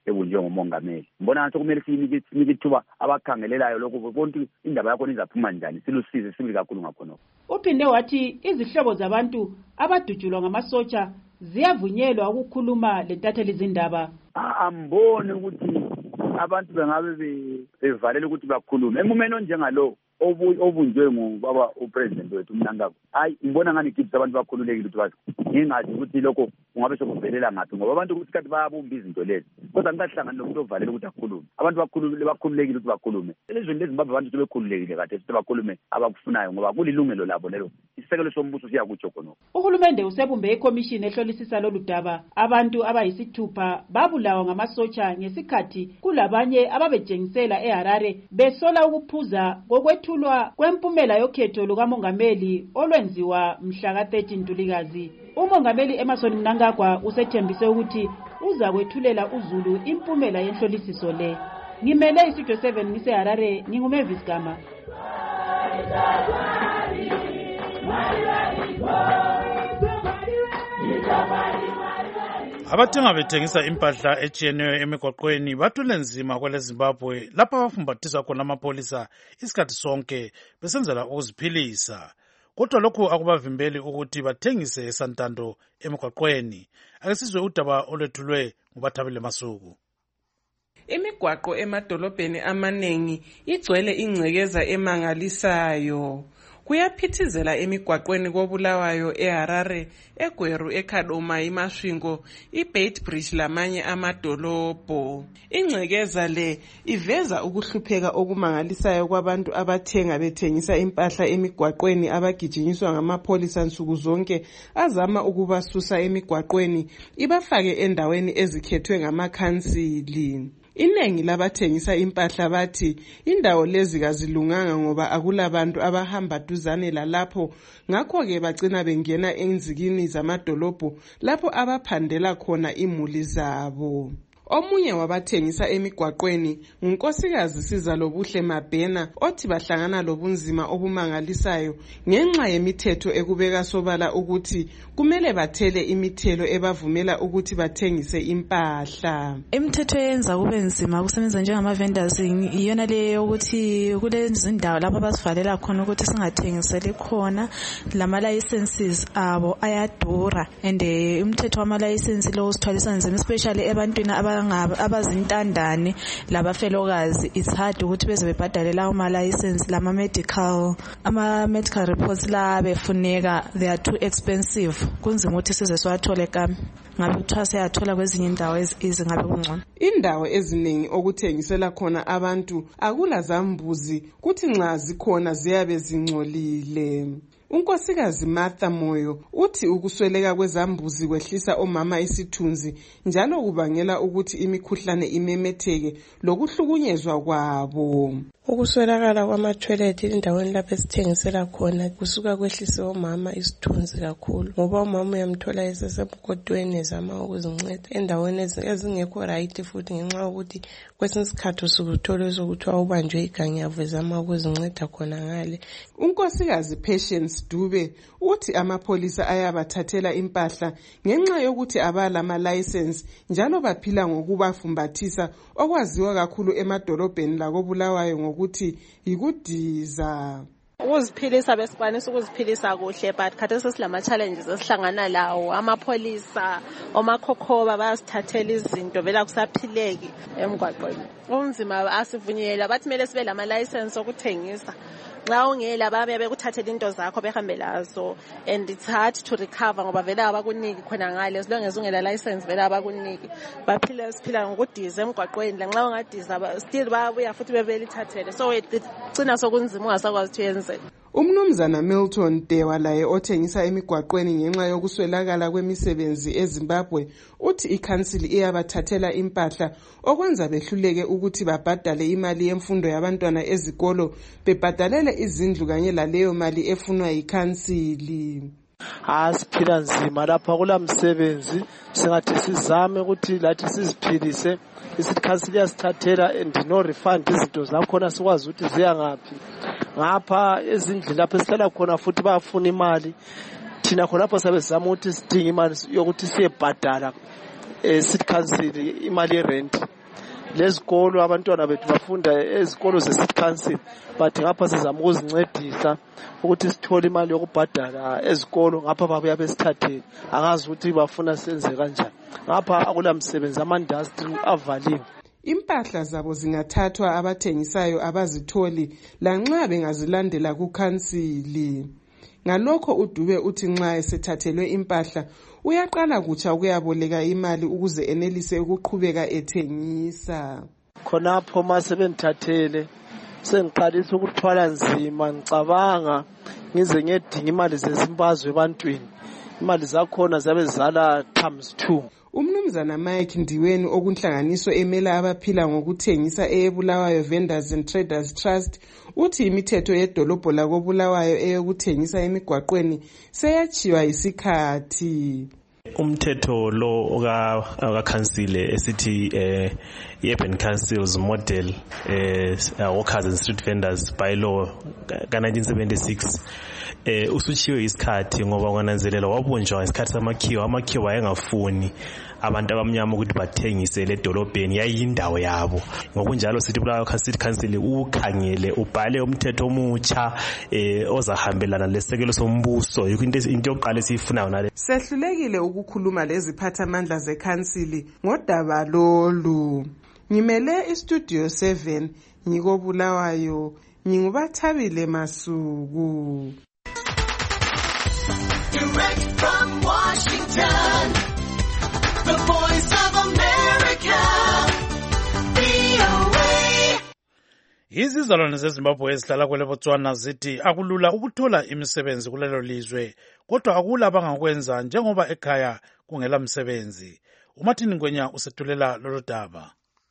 ebunjwe ngumongameli. Ngibona ngathi kumele sinike sinike ithuba abakhangelelayo lokho bonke indaba yakho izaphuma njani silusize sibili kakhulu ngakhona. Uphinde wathi izihlobo zabantu abadutshulwa ngamasotsha ziyavunyelwa ukukhuluma lentatheli izindaba. Ambone ukuthi abantu bengabe bevalela ukuthi bakhulume emumeni onjengalo obunjwe ngubaba upresident wethu Mnangagwa. Hayi ngibona ngani kids abantu bakhululekile ukuthi bathi ngingazi ukuthi lokho kungabe sokuvelela ngaphi ngoba abantu kusikhathi bayabumba izinto lezi kodwa ngikahlangana nomuntu ovalela ukuthi akhulume. Abantu bakhulule bakhululekile ukuthi bakhulume. Elizweni leZimbabwe abantu sebekhululekile kade ukuthi bakhulume abakufunayo ngoba kulilungelo labo lelo. Isekelo sombuso siyakutsho khona. Uhulumende usebumbe ikomishini ehlolisisa lolu daba. Abantu abayisithupha babulawa ngamasotsha ngesikhathi kulabanye ababejengisela eHarare besola ukuphuza kokwethulwa kwempumela yokhetho lukamongameli olwenziwa mhla ka thirteen Ntulikazi. Umongameli Emmerson Mnangagwa usethembise ukuthi uza kwethulela uZulu impumela yenhlolisiso le. Ngimele iStudio seven ngiseHarare nginguMavis Gama. Abathenga bethengisa impahla etshiyeneyo emigwaqweni bathule nzima kwele Zimbabwe lapha abafumbathisa khona amapolisa isikhathi sonke besenzela ukuziphilisa. Kodwa lokhu akubavimbeli ukuthi bathengise esantando emigwaqweni. Akesizwe udaba olwethulwe nguBathabile Masuku. Imigwaqo emadolobheni amanengi igcwele ingcekeza emangalisayo. Kuyaphithizela emigwaqweni koBulawayo, eHarare, eGweru, eKadoma, iMasvingo, iBeitbridge lamanye amadolobho. Ingcekeza le iveza ukuhlupheka okumangalisayo kwabantu abathenga bethengisa impahla emigwaqweni abagijinyiswa ngamapolisa nsuku zonke azama ukubasusa emigwaqweni ibafake endaweni ezikhethwe ngamakhansili. Inengi labathengisa impahla bathi indawo lezi kazilunganga ngoba akulabantu abahamba duzane lalapho, ngakho ke bagcina bengena enzikini zamadolobho lapho abaphandela khona imuli zabo. Omunye wabathengisa emigwaqweni unkosikazi Sizalobuhle Mabhena othi bahlangana lobunzima obumangalisayo ngenxa yemithetho ekubeka sobala ukuthi kumele bathele imithelo ebavumela ukuthi bathengise impahla. Imithetho yenza kube nzima ukusebenza njengama vendors iyona leyo ukuthi kulezi indawo lapho basivalela khona ukuthi singathengiseli khona, lama licenses abo ayadura and imithetho wama license lo usithwalisa nzima especially ebantwini aba abazintandane labafelokazi. It's hard ukuthi beze bebhadale lawo ma license lama medical ama medical reports la befuneka, they are too expensive. Kunzima ukuthi size siwathole kami ngabe kuthiwa siyathola kwezinye indawo ezingabe kungcono. Indawo eziningi okuthengisela khona abantu akula zambuzi kuthi nxa zikhona ziyabe zingcolile. Unkosikazi Martha Moyo uthi ukusweleka kwezambuzi kwehlisa omama isithunzi njalo kubangela ukuthi imikhuhlane imemetheke lokuhlukunyezwa kwabo. Ukuswelakala kwama-toilet endaweni lapho esithengisela khona kusuka kwehlise omama isithunzi kakhulu ngoba umama uyamthola esesemgodweni ezama ukuzinceda endaweni ezingekho right futhi ngenxa yokuthi kwesinye isikhathi usukuthola sokuthiwa ubanjwe iganyavu ezama ukuzinceda khona ngale. Unkosikazi Patience Dube uthi amapolisa ayabathathela impahla ngenxa yokuthi abala ama-license njalo baphila ngokubafumbathisa okwaziwa kakhulu emadolobheni lakoBulawayo ngokuthi yikudiza. Ukuziphilisa besikwanisa ukuziphilisa kuhle but khathesi silama challenges esihlangana lawo. Amapolisa omakhokhoba bayasithathela izinto vela kusaphileki emgwaqweni. Unzima asivunyela bathi kumele sibe lama license okuthengisa. Nxa ungela babe bekuthathela into zakho behambe lazo and it's hard to recover ngoba vela abakuniki khona ngale as long as ungela license vela abakuniki. Baphila siphila ngokudiza emgwaqweni lanxa ungadiza still babuya futhi bebelithathele so igcina sokunzima ungasakwazi ukuthi yenze. Umnumzana Milton Dewa laye othengisa emigwaqweni ngenxa yokuswelakala kwemisebenzi eZimbabwe uthi ikhansili iyabathathela impahla okwenza behluleke ukuthi babhadale imali yemfundo yabantwana ezikolo bebhadalele izindlu kanye laleyo mali efunwa yikhansili. Asiphila nzima lapha kula msebenzi singathi sizame ukuthi lathi siziphilise isithi khansili yasithathela and no refund izinto zakhona sikwazi ukuthi ziya ngaphi. Ngapha ezindlini lapho sihlala khona futhi bayafuna imali thina khonapho sabe sizama ukuthi sidinga imali yokuthi siyebhadala eh city council imali yerent lezikolo abantwana bethu bafunda ezikolo ze-city council, but ngapha sizama ukuzincedisa ukuthi sithole imali yokubhadala ezikolo. Ngapha babuya besithathele, angazi ukuthi bafuna senze kanjani. Ngapha akula msebenzi, ama-industry avaliwe. Impahla zabo zingathathwa abathengisayo abazitholi lanxa bengazilandela kukhansili. Ngalokho uDube uthi nxa esethathelwe impahla uyaqala kutsha ukuyaboleka imali ukuze enelise ukuqhubeka ethengisa. Khonapho mase bengithathele sengiqalisa ukuthwala nzima, ngicabanga ngize ngiyedinga imali zezimbazwe ebantwini. Imali zakhona zabe zala times two. Umnumzana Mike Ndiweni okunhlanganiso emela abaphila ngokuthengisa eBulawayo Vendors and Traders Trust uthi imithetho yedolobho lakoBulawayo eyokuthengisa emigwaqweni seyachiwa isikhathi. Umthetho lo oka council esithi eh Urban Council's model eh workers and street vendors by law ka nineteen seventy-six eh usuchiwe isikhathi ngoba kwananzelela wabunjwa isikhathi samakhiwa amakhiwa ayengafuni abantu abamnyama ukuthi bathengise le dolobheni, yayindawo yabo. Ngokunjalo sithi Bulawayo City Council ukhangele ubhale umthetho omutsha eh ozahambelana lesekelo sombuso. Into into yokuqala esiyifunayo nale. Sehlulekile ukukhuluma leziphathamandla zekhansili ngodaba lolu. Ngimele iStudio seven ngiko Bulawayo, ngingubathabile Masuku. Direct from Washington, the voice of America, V O A. Izizalwane zeZimbabwe ezihlala kwele Botswana zithi akulula ukuthola imisebenzi kulelo lizwe, kodwa akula abangakwenza njengoba ekhaya kungela msebenzi. uMartin Ngwenya usethulela lolu daba.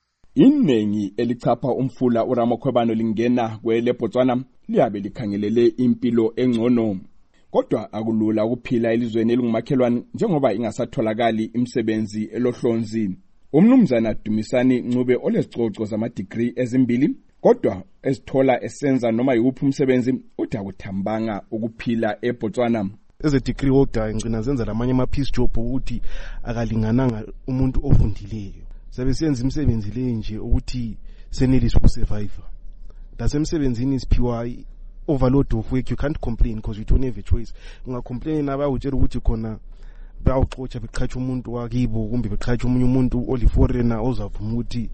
Iningi elichapha umfula uRamakhwebane lingena kwele Botswana liyabe likhangelele impilo engcono. Kodwa akulula ukuphila elizweni elingumakhelwane njengoba ingasatholakali imisebenzi elohlonzi. Umnumzana Dumisani Ncube olesicoco zama-degree ezimbili kodwa esithola esenza noma yiwuphi umsebenzi uthi akuthambanga ukuphila eBotswana. Eze degree holder ngicina zenza lamanye ama peace job ukuthi akalingananga umuntu ofundileyo. Sabe senza imisebenzi le nje ukuthi senelise ukusurvive. Lasemsebenzini siphiwa overload of work, you can't complain because you don't have a choice. Ungacomplain abawutshela ukuthi khona bayawuxotsha beqhatsha umuntu wakibo kumbe beqhatsha umunye umuntu oli foreigner ozavuma ukuthi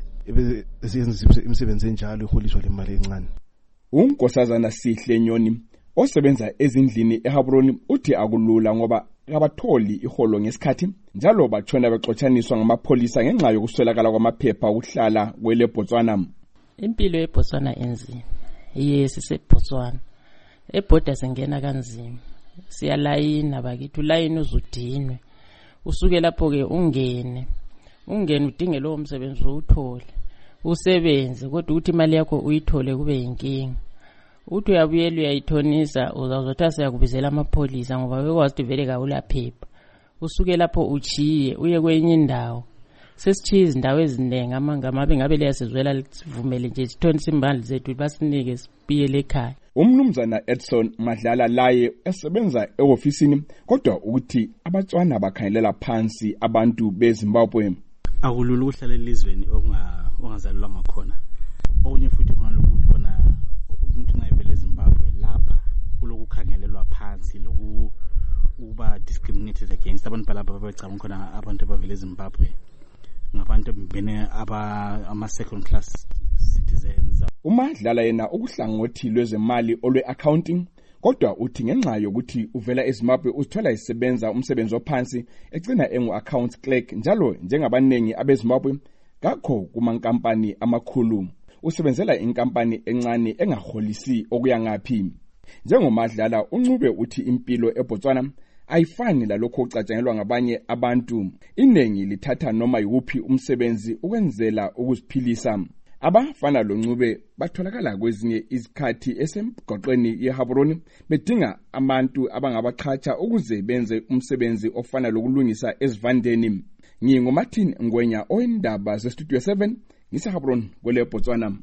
esenza imisebenzi enjalo iholiswa le mali encane. Unkosazana Sihle Nyoni osebenza ezindlini eHabroni uthi akulula ngoba abatholi iholo ngesikhathi njalo batshona bexotshaniswa ngamapholisa ngenxa yokuswelakala kwamaphepha ukuhlala kwele Botswana. Impilo eBotswana enzima. Yes, iseBotswana. Ebhoda sengena kanzima. Siyalayina bakithi, ulayini uzudinwe. Usuke lapho ke ungene. Ungene udinge lo umsebenzi uwuthole. Usebenze kodwa uthi imali yakho uyithole kube yinkinga. Uthi uyabuyela uyayithonisa uzazothi asiyakubizela amapholisa ngoba bekwazi ukuthi vele kawulaphepha. Usuke lapho uchiye uye kwenye indawo. Sesichiye izindawo eziningi amangamabe ngabe leyasizwela sivumele nje sithonise imbali zethu basinike sibiyele ekhaya. Umnumzana Edson Madlala laye esebenza eofisini kodwa ukuthi abatswana bakhangelela phansi abantu beZimbabwe. Akulula ukuhlala elizweni ongazalelwa ngakhona. Okunye futhi khona lokhu khona umuntu ngayivele eZimbabwe lapha kulokukhangelelwa phansi loku uba discriminated against abantu balapha babecabanga khona abantu abavele eZimbabwe ngabantu bene aba ama second class citizens. uMadlala yena ukuhlangothi lwezemali olwe accounting kodwa uthi ngenxa yokuthi uvela eZimbabwe uthola isebenza umsebenzi ophansi egcina engu accounts clerk njalo njengabanengi abeZimbabwe kakho kumankampani amakhulu usebenzela inkampani encane engaholisi okuya ngaphi. NjengoMadlala uNcube uthi impilo eBotswana ayifani lalokho ocatshangelwa ngabanye abantu. Inengi lithatha noma yiwuphi umsebenzi ukwenzela ukuziphilisa. Abafana loNcube batholakala kwezinye izikhathi esemgoqweni yeHabroni bedinga abantu abangabaqhatsha ukuze benze umsebenzi ofana lokulungisa ezivandeni. NginguMartin Ngwenya oyindaba zeStudio seven ngiseHabroni kwele Botswana.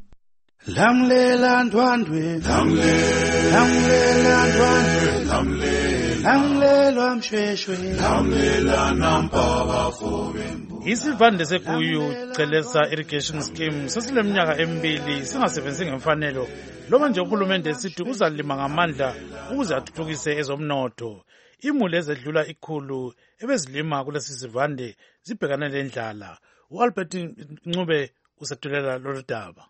Lamlela ndwandwe lamlela ndwandwe lamlela Lamlelwa mshweshwe lamlela nampaba fobe. Isivande seGuyu Celesa Irrigation Scheme sesileminyaka emibili singasebenzi ngemfanelo loba nje uhulumende esithi uzalima ngamandla ukuze athuthukise ezomnotho. Imuli ezedlula ikhulu ebezilima kulesi sivande zibhekane lendlala. uAlbert Ncube usethulela lolu daba.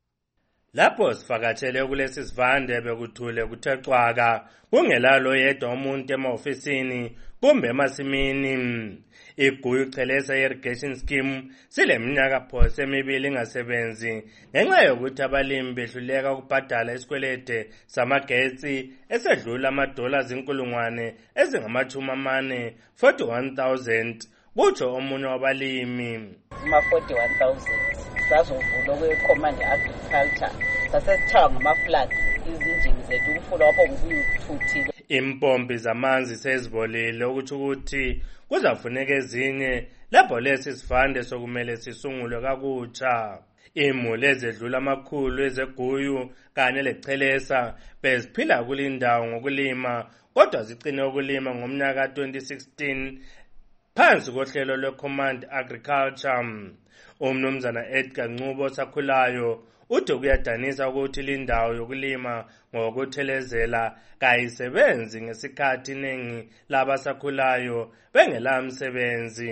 Lapho sivakatshele kulesi sivande bekuthule kuthe cwaka kungelalo yedwa umuntu ema-ofisini kumbe emasimini. IGuyu Celesa Irrigation Scheme sileminyaka phose emibili ingasebenzi ngenxa yokuthi abalimi behluleka ukubhadala isikwelede samagetsi esedlula amadola zinkulungwane ezingamachumi amane forty-one thousand kutsho omunye wabalimi. Uma forty-one thousand sazovula kwe-Command Agriculture sasesitshaywa ngama-flood izinjini zethu umfula wapho ngokuyithuthile. Impompi zamanzi sezibolile ukuthi ukuthi kuzafuneka ezinye lapho lesi sivande sokumele sisungulwe kakutsha. Imuli ezedlula amakhulu ezeGuyu kanye leCelesa beziphila kulindawo ngokulima kodwa zicine ukulima ngomnyaka twenty sixteen phansi kohlelo lwe-Command Agriculture. Umnumzana Edgar Ncube osakhulayo uthi kuyadanisa ukuthi lindawo yokulima ngokuthelezela kayisebenzi ngesikhathi iningi labasakhulayo bengela msebenzi.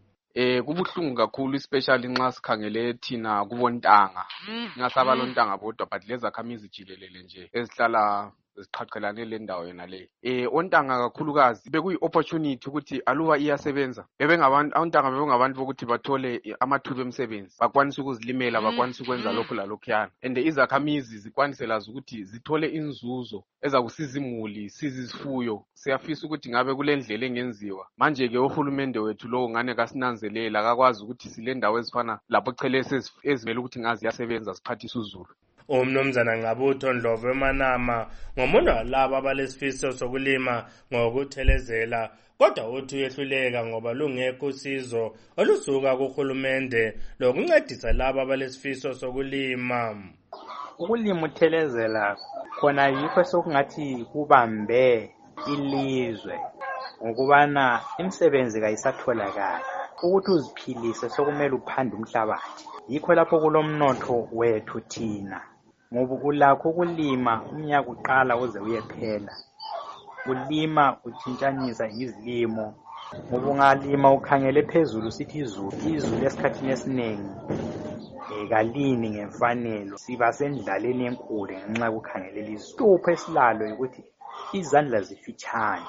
Eh kubuhlungu kakhulu especially nxa sikhangele thina kubontanga. Ngasaba lontanga bodwa but lezakhamizi jikelele nje ezihlala ziqhaqhelane le ndawo yona le. Eh ontanga kakhulukazi bekuyi opportunity ukuthi aluba iyasebenza. Bebengabantu ontanga bebengabantu bokuthi bathole amathuba emsebenzi. Bakwanisa ukuzilimela bakwanisa ukwenza lokho lalokho. And izakhamizi zikwanise lazo ukuthi zithole inzuzo ezakusiza imuli, sizifuyo. Siyafisa ukuthi ngabe kulendlela engenziwa. Manje ke uhulumende wethu lo ngane kasinanzelela akakwazi ukuthi sile ndawo ezifana lapho Celesa ezimele ukuthi ngazi yasebenza siphathisa uZulu. Umnumzana Ngabutho Ndlovu eManama ngomunye walabo abalesifiso sokulima ngokuthelezela kodwa uthi uyehluleka ngoba lungekho usizo olusuka kuhulumende lokuncedisa labo abalesifiso sokulima. Ukulima uthelezela khona yikho sokungathi kubambe ilizwe ngokubana imisebenzi kayisatholakala ukuthi uziphilise sokumele uphande umhlabathi. Yikho lapho kulomnotho wethu thina ngoba ulakho ukulima umnyaka uqala uze uyephela. Ulima utshintshanisa izilimo ngoba ungalima ukhangele phezulu sithi izulu izulu esikhathini esiningi ekalini ngemfanelo siba sendlaleni enkulu ngenxa yokukhangelela izitupho esilalo ukuthi izandla zifitshane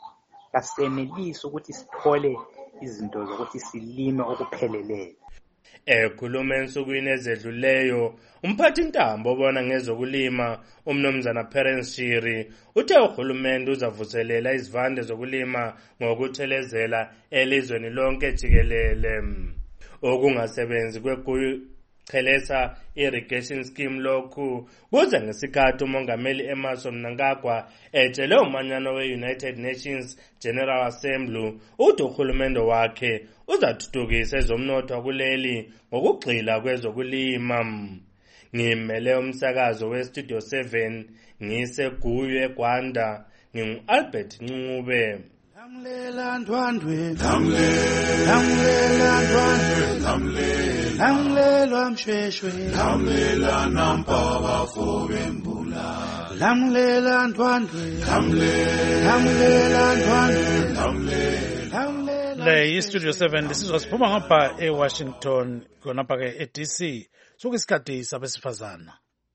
kasenelisi ukuthi sithole izinto zokuthi silime okupheleleyo. Ekhuluma ensukwini ezedluleyo umphathi ntambo obona ngezokulima umnumzana Parents Shiri uthe uhulumende uzavuselela izivande zokulima ngokuthelezela elizweni lonke jikelele. Okungasebenzi kweGuyu Celesa Irrigation Scheme lokhu kuze ngesikhathi umongameli Emmerson Mnangagwa etshele umanyano we-United Nations General Assembly uthi uhulumende wakhe uzathuthukisa ezomnotho kuleli ngokugxila kwezokulima. Ngimele umsakazo we-Studio seven ngiseGuyu eGwanda ngingu-Albert Ncube. Lamlela ndwandwe lamlela ndwandwe lamlela lamlelwa mshweshwe lamlela nampaba fobe mbula lamlela ndwandwe lamlela ndwandwe lamlela. Le iStudio seven lisizwa siphuma ngapha eWashington khonapha ke eD C sokuyisikhathi sabesifazana.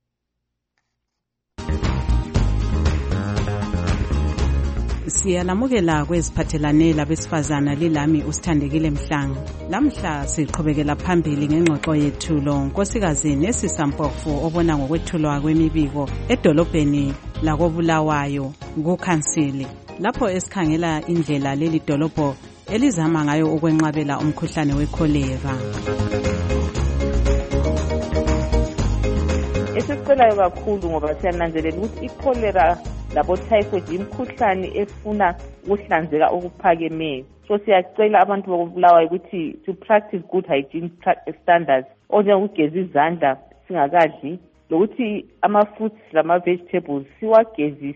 Siyalamukela kweziphathelane labesifazana lilami usithandekile Mhlanga. Lamhla siqhubekela phambili ngengxoxo yethu lo nkosikazi Nesisa Mpofu obona ngokwethulwa kwemibiko edolobheni lakoBulawayo kuKhansili lapho esikhangela indlela leli dolobho elizama ngayo ukwenqabela umkhuhlane wekholera. Esicelayo kakhulu ngoba siyananzelela ukuthi ikholera labo typhoid imkhuhlane efuna ukuhlanzeka okuphakemeyo. So siyacela abantu bokubulawayo ukuthi to practice good hygiene standards onjengokugeza izandla singakadli lokuthi ama fruits lama vegetables siwagezise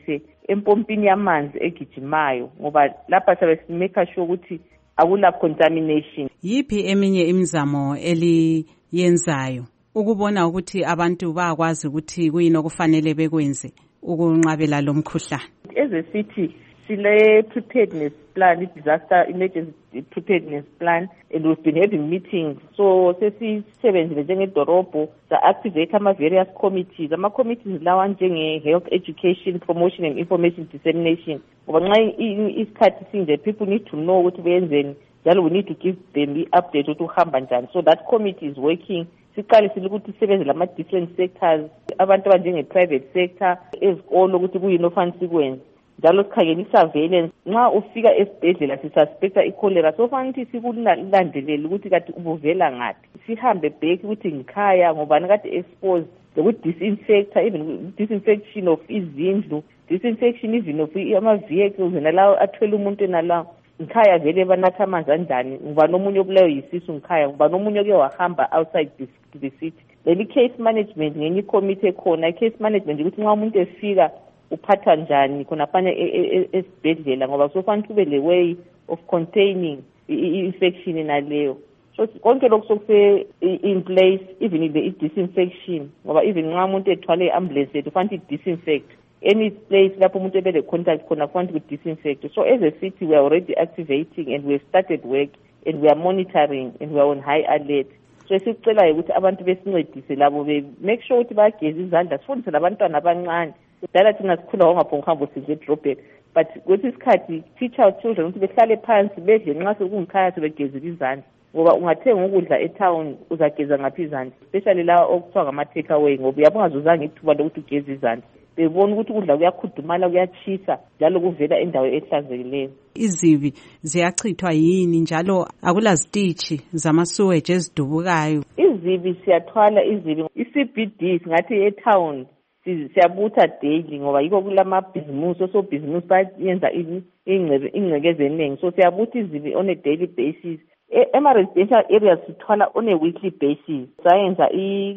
empompini yamanzi egijimayo ngoba lapha sabe simake sure ukuthi akula contamination. Yipi eminye imizamo eliyenzayo ukubona ukuthi abantu bakwazi ukuthi kuyini okufanele bekwenze ukunqabela lo mkhuhlane? As a city sile preparedness plan, disaster emergency preparedness plan, and we've been having meetings. So sesisebenzile njengedorobho sa activate ama various committees. Ama committees lawa njenge health education, promotion and information dissemination. Ngoba nxa isikhathi sinje people need to know ukuthi benzeni. Njalo we need to give them the update ukuthi uhamba njani. So that committee is working. Siqalisile ukuthi sisebenze lama different sectors, abantu abanjenge private sector, ezikolo ukuthi kuyini ofanele sikwenze. Njalo sikhangela i-surveillance. Nxa ufika esibhedlela sisuspecta i-cholera, so fanele ukuthi sikulandelele ukuthi kati ubuvela ngaphi. Sihambe back ukuthi ngikhaya ngobani kade exposed, lokuthi disinfector, even disinfection of izindlu, disinfection even of ama-vehicles nalawo athwele umuntu enalawo. Ngikhaya vele banatha amanzi anjani, ngubani omunye obulayo yisisu ngikhaya, ngubani omunye oke wahamba outside the, the city. Then i-case management ngenye committee khona, i-case management ukuthi nxa umuntu efika uphatha njani khona fanya esibhedlela ngoba sofanele kube le way of containing i-infection naleyo. So konke lokho sokuse in place, even the disinfection ngoba even nxa umuntu ethwale i-ambulance yethu fanele disinfect any place lapho umuntu ebele contact khona fanele disinfect. So as a city we are already activating and we have started work and we are monitoring and we are on high alert. So esicela ukuthi abantu besincedise labo be make sure ukuthi bageze izandla, sifundise labantwana abancane. Kudala thina sikhula wangaphonga ukuhamba sidle edrobheni, but kwethi isikhathi teach our children ukuthi behlale phansi bedle nxa sekungikhaya sebegezile izandla ngoba ungathenga ukudla etown uzageza ngaphi izandla, especially la okuthiwa ngama-take away ngoba uyabe ungazuzanga ithuba lokuthi ugeze izandla. Bebona ukuthi ukudla kuyakhudumala kuyachisa njalo kuvela endawo ehlanzekileyo. Izibi ziyachithwa yini njalo akulazitishi zama-sewage ezidubukayo? Izibi siyathwala izibi, i-C B D singathi etown siyabutha daily ngoba yiko kulamabhizimusi, so bhizimusi bayenza ingcekeza eningi, so siyabutha izibi on a daily basis. Ema-residential areas sithwala on a weekly basis. Sayenza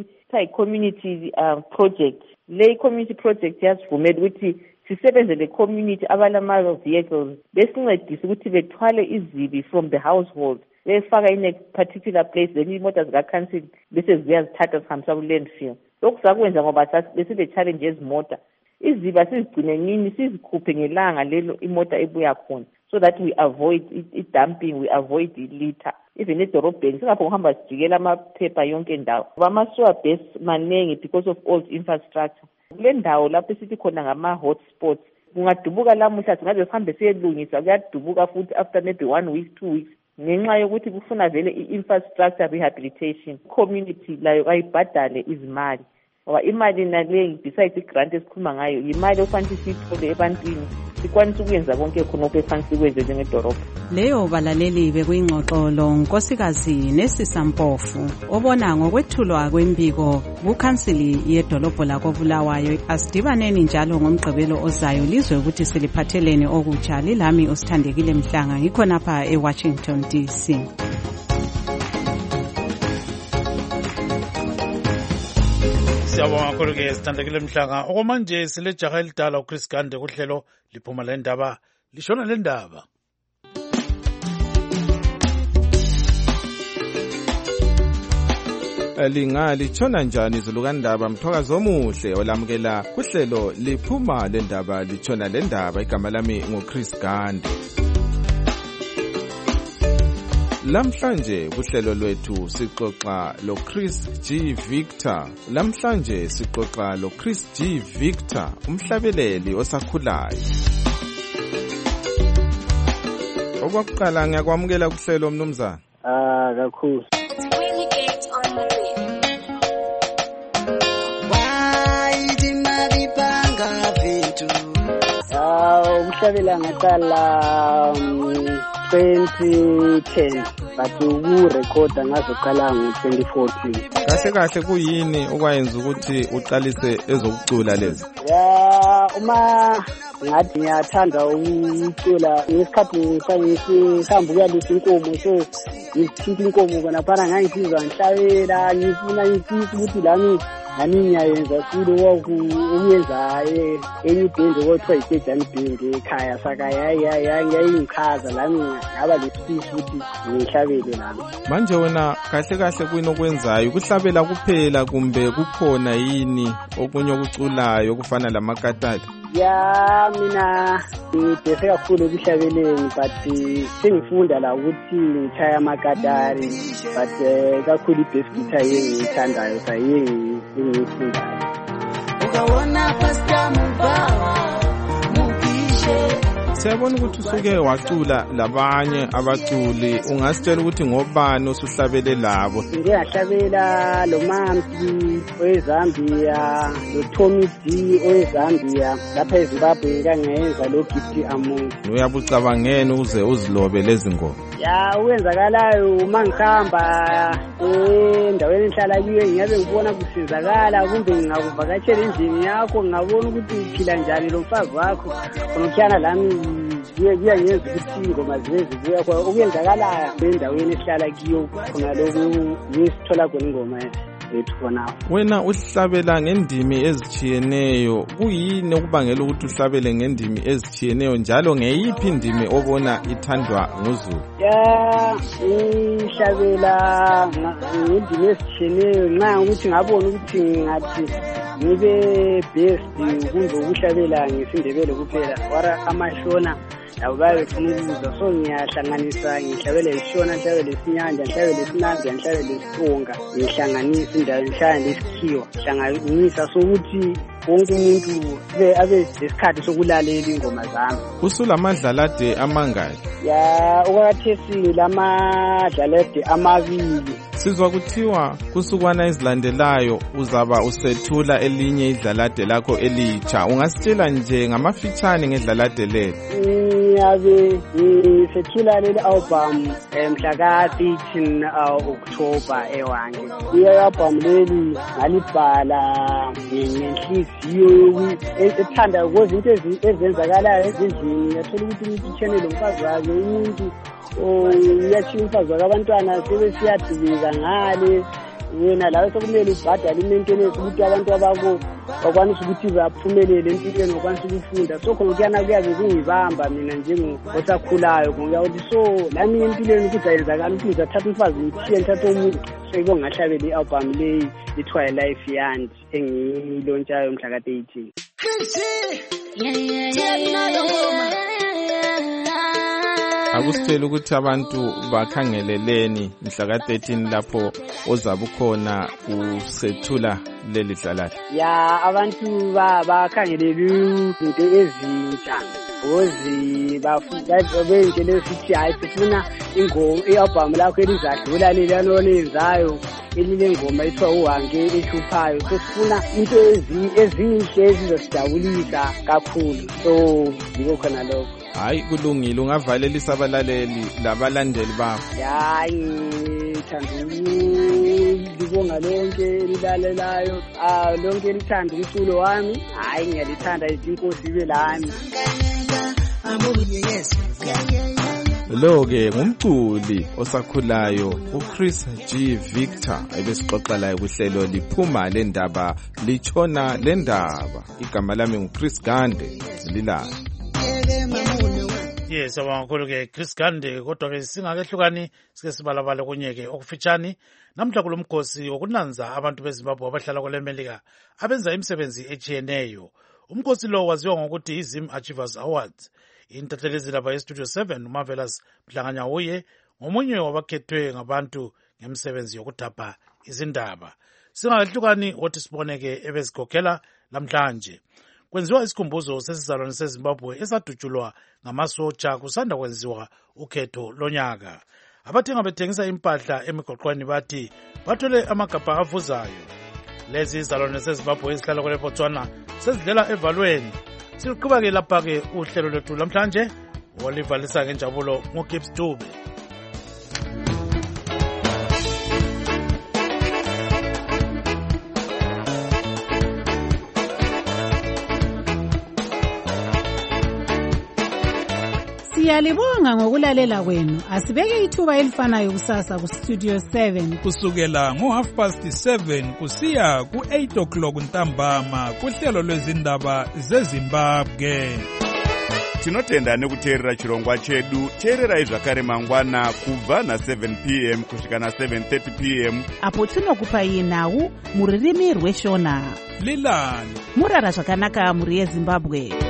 i-community um, project. Le community project yasivumela ukuthi sisebenze le community abalama vehicles besincedise ukuthi bethwale izibi from the household befaka in a particular place, then imota zika-council bese ziyazithatha zihambisa ku-landfill. Lokhu sakwenza ngoba besile-challenge ezimota. Iziba sizigcine nini sizikhuphe ngelanga lelo imota ebuya khona, so that we avoid i-dumping, we avoid i-litter. Even edorobheni singapho kuhamba sijikela amaphepha yonke ndawo. Ama-sewer base manengi because of old infrastructure. Kule ndawo lapho sithi khona ngama-hotspots, kungadubuka lamuhla singaze sihambe siyelungisa, kuyadubuka futhi after maybe one week, two weeks. Ngenxa yokuthi kufuna vele i-infrastructure rehabilitation. Community layo kayibhadale izimali. Ngoba imali nale besides i-grant esikhuluma ngayo, imali ofanele siyithole ebantwini sikwanisa ukuyenza konke khonokho efanele sikwenze njengedorobha. Leyo balaleli bekuyingxoxolo Nkosikazi Nesisa Mpofu obona ngokwethulwa kwembiko kukhansili yedolobho lako Bulawayo. Asidibaneni njalo ngomgqibelo ozayo lizwe ukuthi siliphathelene okutsha. Lilami Usithandekile Mhlanga ngikhonapha eWashington D C. Siyabonga kakhulu ke Sithandekile Mhlanga. Okwamanje silejaha elidala uChris Gande kuhlelo liphuma le ndaba lishona le ndaba. Lingalitshona njani izulu kandaba Mthokazi omuhle olamukela kuhlelo liphuma le ndaba litshona le ndaba. Igama lami nguChris Gande. Lamhlanje kuhlelo lwethu sixoxa lo Chris G Victor. Lamhlanje sixoxa lo Chris G Victor, umhlabeleli osakhulayo. Okwakuqala ngiyakwamukela kuhlelo mnumzana. Ah kakhulu. Why dimali banga vitu? Ah umhlabela ngaqala twenty ten but ukurekhoda ngazoqala ngo twenty fourteen. Kahle kahle kuyini okwayenza ukuthi uqalise ezokucula lezi? Ya uma ngathi ngiyathanda ukucula ngesikhathi sangihamba ukuyalisa inkomo, so ngithinta inkomo khona phana ngangifizwa ngihlabela ngifuna ngifisa ukuthi lami nami ngiyayenza kulo ukuyenza enye ibhendi okuthiwa yikejani bhendi ekhaya sakaya yayingikhaza lami ngaba lesiphi futhi ngihlabele lami. Manje wena kahle kahle kuyini okwenzayo ukuhlabela kuphela kumbe kukhona yini okunye okuculayo okufana lamakatali? Ya mina ngidese kakhulu ekuhlabeleni but sengifunda la ukuthi ngitshaya amakatari but kakhulu i-bass guitar yengiyithandayo sayengiyifunda. Ukawona pasta mubawa mugishe. Siyabona ukuthi usuke wacula labanye abaculi, ungasitshela ukuthi ngobani osuhlabele labo? Ngiyahlabela lo Mampi weZambia, lo Tommy D weZambia, lapha eZimbabwe ngikangenza lo Gift Amongi. Uyabucabangeni uze uzilobe lezi ngoma? Ya uwenzakalayo uma ngihamba endaweni enhlala kiyo ngiyabe ngibona kusizakala kumbe ngingakuvakatshela endlini yakho ngabona ukuthi uphila njani lo mfazi wakho unokhiyana lami kuyangenza ukuthi ingoma zibe zibuya kwa okuyenzakala endaweni esihlala kiyo khona lokhu ngisithola khona ingoma ethu khona. Wena uhlabela ngendimi ezitshiyeneyo, kuyini okubangela ukuthi uhlabele ngendimi ezitshiyeneyo njalo ngeyiphi indimi obona ithandwa nguZulu? Ya ngihlabela ngendimi ezitshiyeneyo nxa ukuthi ngabona ukuthi ngathi ngibe best kumbe ukuhlabela ngesindebele kuphela wara amashona labo bayefuna ukuza so ngiyahlanganisa ngihlabele ishona ngihlabele isinyanja ngihlabele isinandi ngihlabele isitonga ngihlanganisa indawo ngihlabele isikhiwa hlanganisa sokuthi wonke umuntu abe lesikhathi sokulalela ingoma zami. Usulamadlalade amangaki? Ya okwakhathesi lamadlalade amabili. Sizwa kuthiwa kusukwana ezilandelayo uzaba usethula elinye idlalade lakho elitsha, ungasitshela nje ngamafitshane ngedlalade lelo? Ngiyabe ngisethula leli album mhla ka thirteen October ewange. Iyo album leli ngalibhala ngenhliziyo ethanda ukuthi into ezenzakalayo ezindlini yathola ukuthi ngitshene lo mfazi wakhe umuntu uyathina umfazi wakhe abantwana sebesiyadilika ngale wena lawe sokumele ubhadale i-maintenance ukuthi abantu abako bakwanisa ukuthi baphumelele empilweni bakwanisa ukufunda so khona kuyana kuyabe kungibamba mina njengosakhulayo ngokuthi so lami empilweni ukuthi ayenzakala ukuthi ngizathatha umfazi ngithiye ngithathe umuntu so yiko ngahlabela i-album leyi ethiwa Life Yand engiyilontshayo mhla ka eighteen. Akusitshela ukuthi abantu bakhangeleleni mhla ka thirteen lapho ozabe ukhona usethula leli dlalala? Ya abantu bakhangelele izinto ezintsha ozi bafuna bengele sithi hayi sifuna ingoma i-album lakho elizadlula leli anolenzayo elile ngoma ethiwa uhange ethuphayo so sifuna into ezinhle ezizosijabulisa kakhulu so yiko khona lokho. Hayi kulungile, ungavalelisa abalaleli labalandeli bakho? Ya ngithanda ukubonga lonke elilalelayo ah lonke elithanda umculo wami, hayi ngiyalithanda inkosi ibe lami. Lo-ke ngumculi osakhulayo uChris G Victor ebesixoxa laye kuhlelo liphuma le ndaba litshona le ndaba. Igama lami nguChris Gande lilayo. Yes, abangakhulu ke Chris Gande kodwa ke singakehlukani sike sibalabala kunyeke okufitshani namhla kulomkhosi okunanza abantu beZimbabwe abahlala kwele Melika abenza imisebenzi echiyeneyo. Umkhosi lo waziwa ngokuthi iZim Achievers Awards. Intathelezi lapha eStudio seven uMarvelous Mhlanganya uye ngomunye wabakhethwe ngabantu ngemisebenzi yokudapha izindaba. Singakehlukani othi siboneke ebezigogela namhlanje. Kwenziwa isikhumbuzo sesizalwane seZimbabwe esadutshulwa ngamasotsha kusanda kwenziwa ukhetho lonyaka. Abathenga bethengisa impahla emigoqweni bathi bathole amagabha avuzayo. Lezi izalwane seZimbabwe ezihlala kwele Botswana sezidlela evalweni. Siqhubeke lapha ke uhlelo lwethu namhlanje olivalisa ngenjabulo ngoGibbs Dube. Siyalibonga ngokulalela kwenu. Asibeke ithuba elifanayo kusasa ku Studio seven kusukela ngo half past seven kusiya ku eight o'clock ntambama kuhlelo lwezindaba zeZimbabwe. Tinotenda nekuteerera chirongwa chedu. Teererai zvakare mangwana kubva na seven p m kusvika na seven thirty p m apo tinokupai nhau muririmi rweshona. Lilani murara zvakanaka muri yeZimbabwe.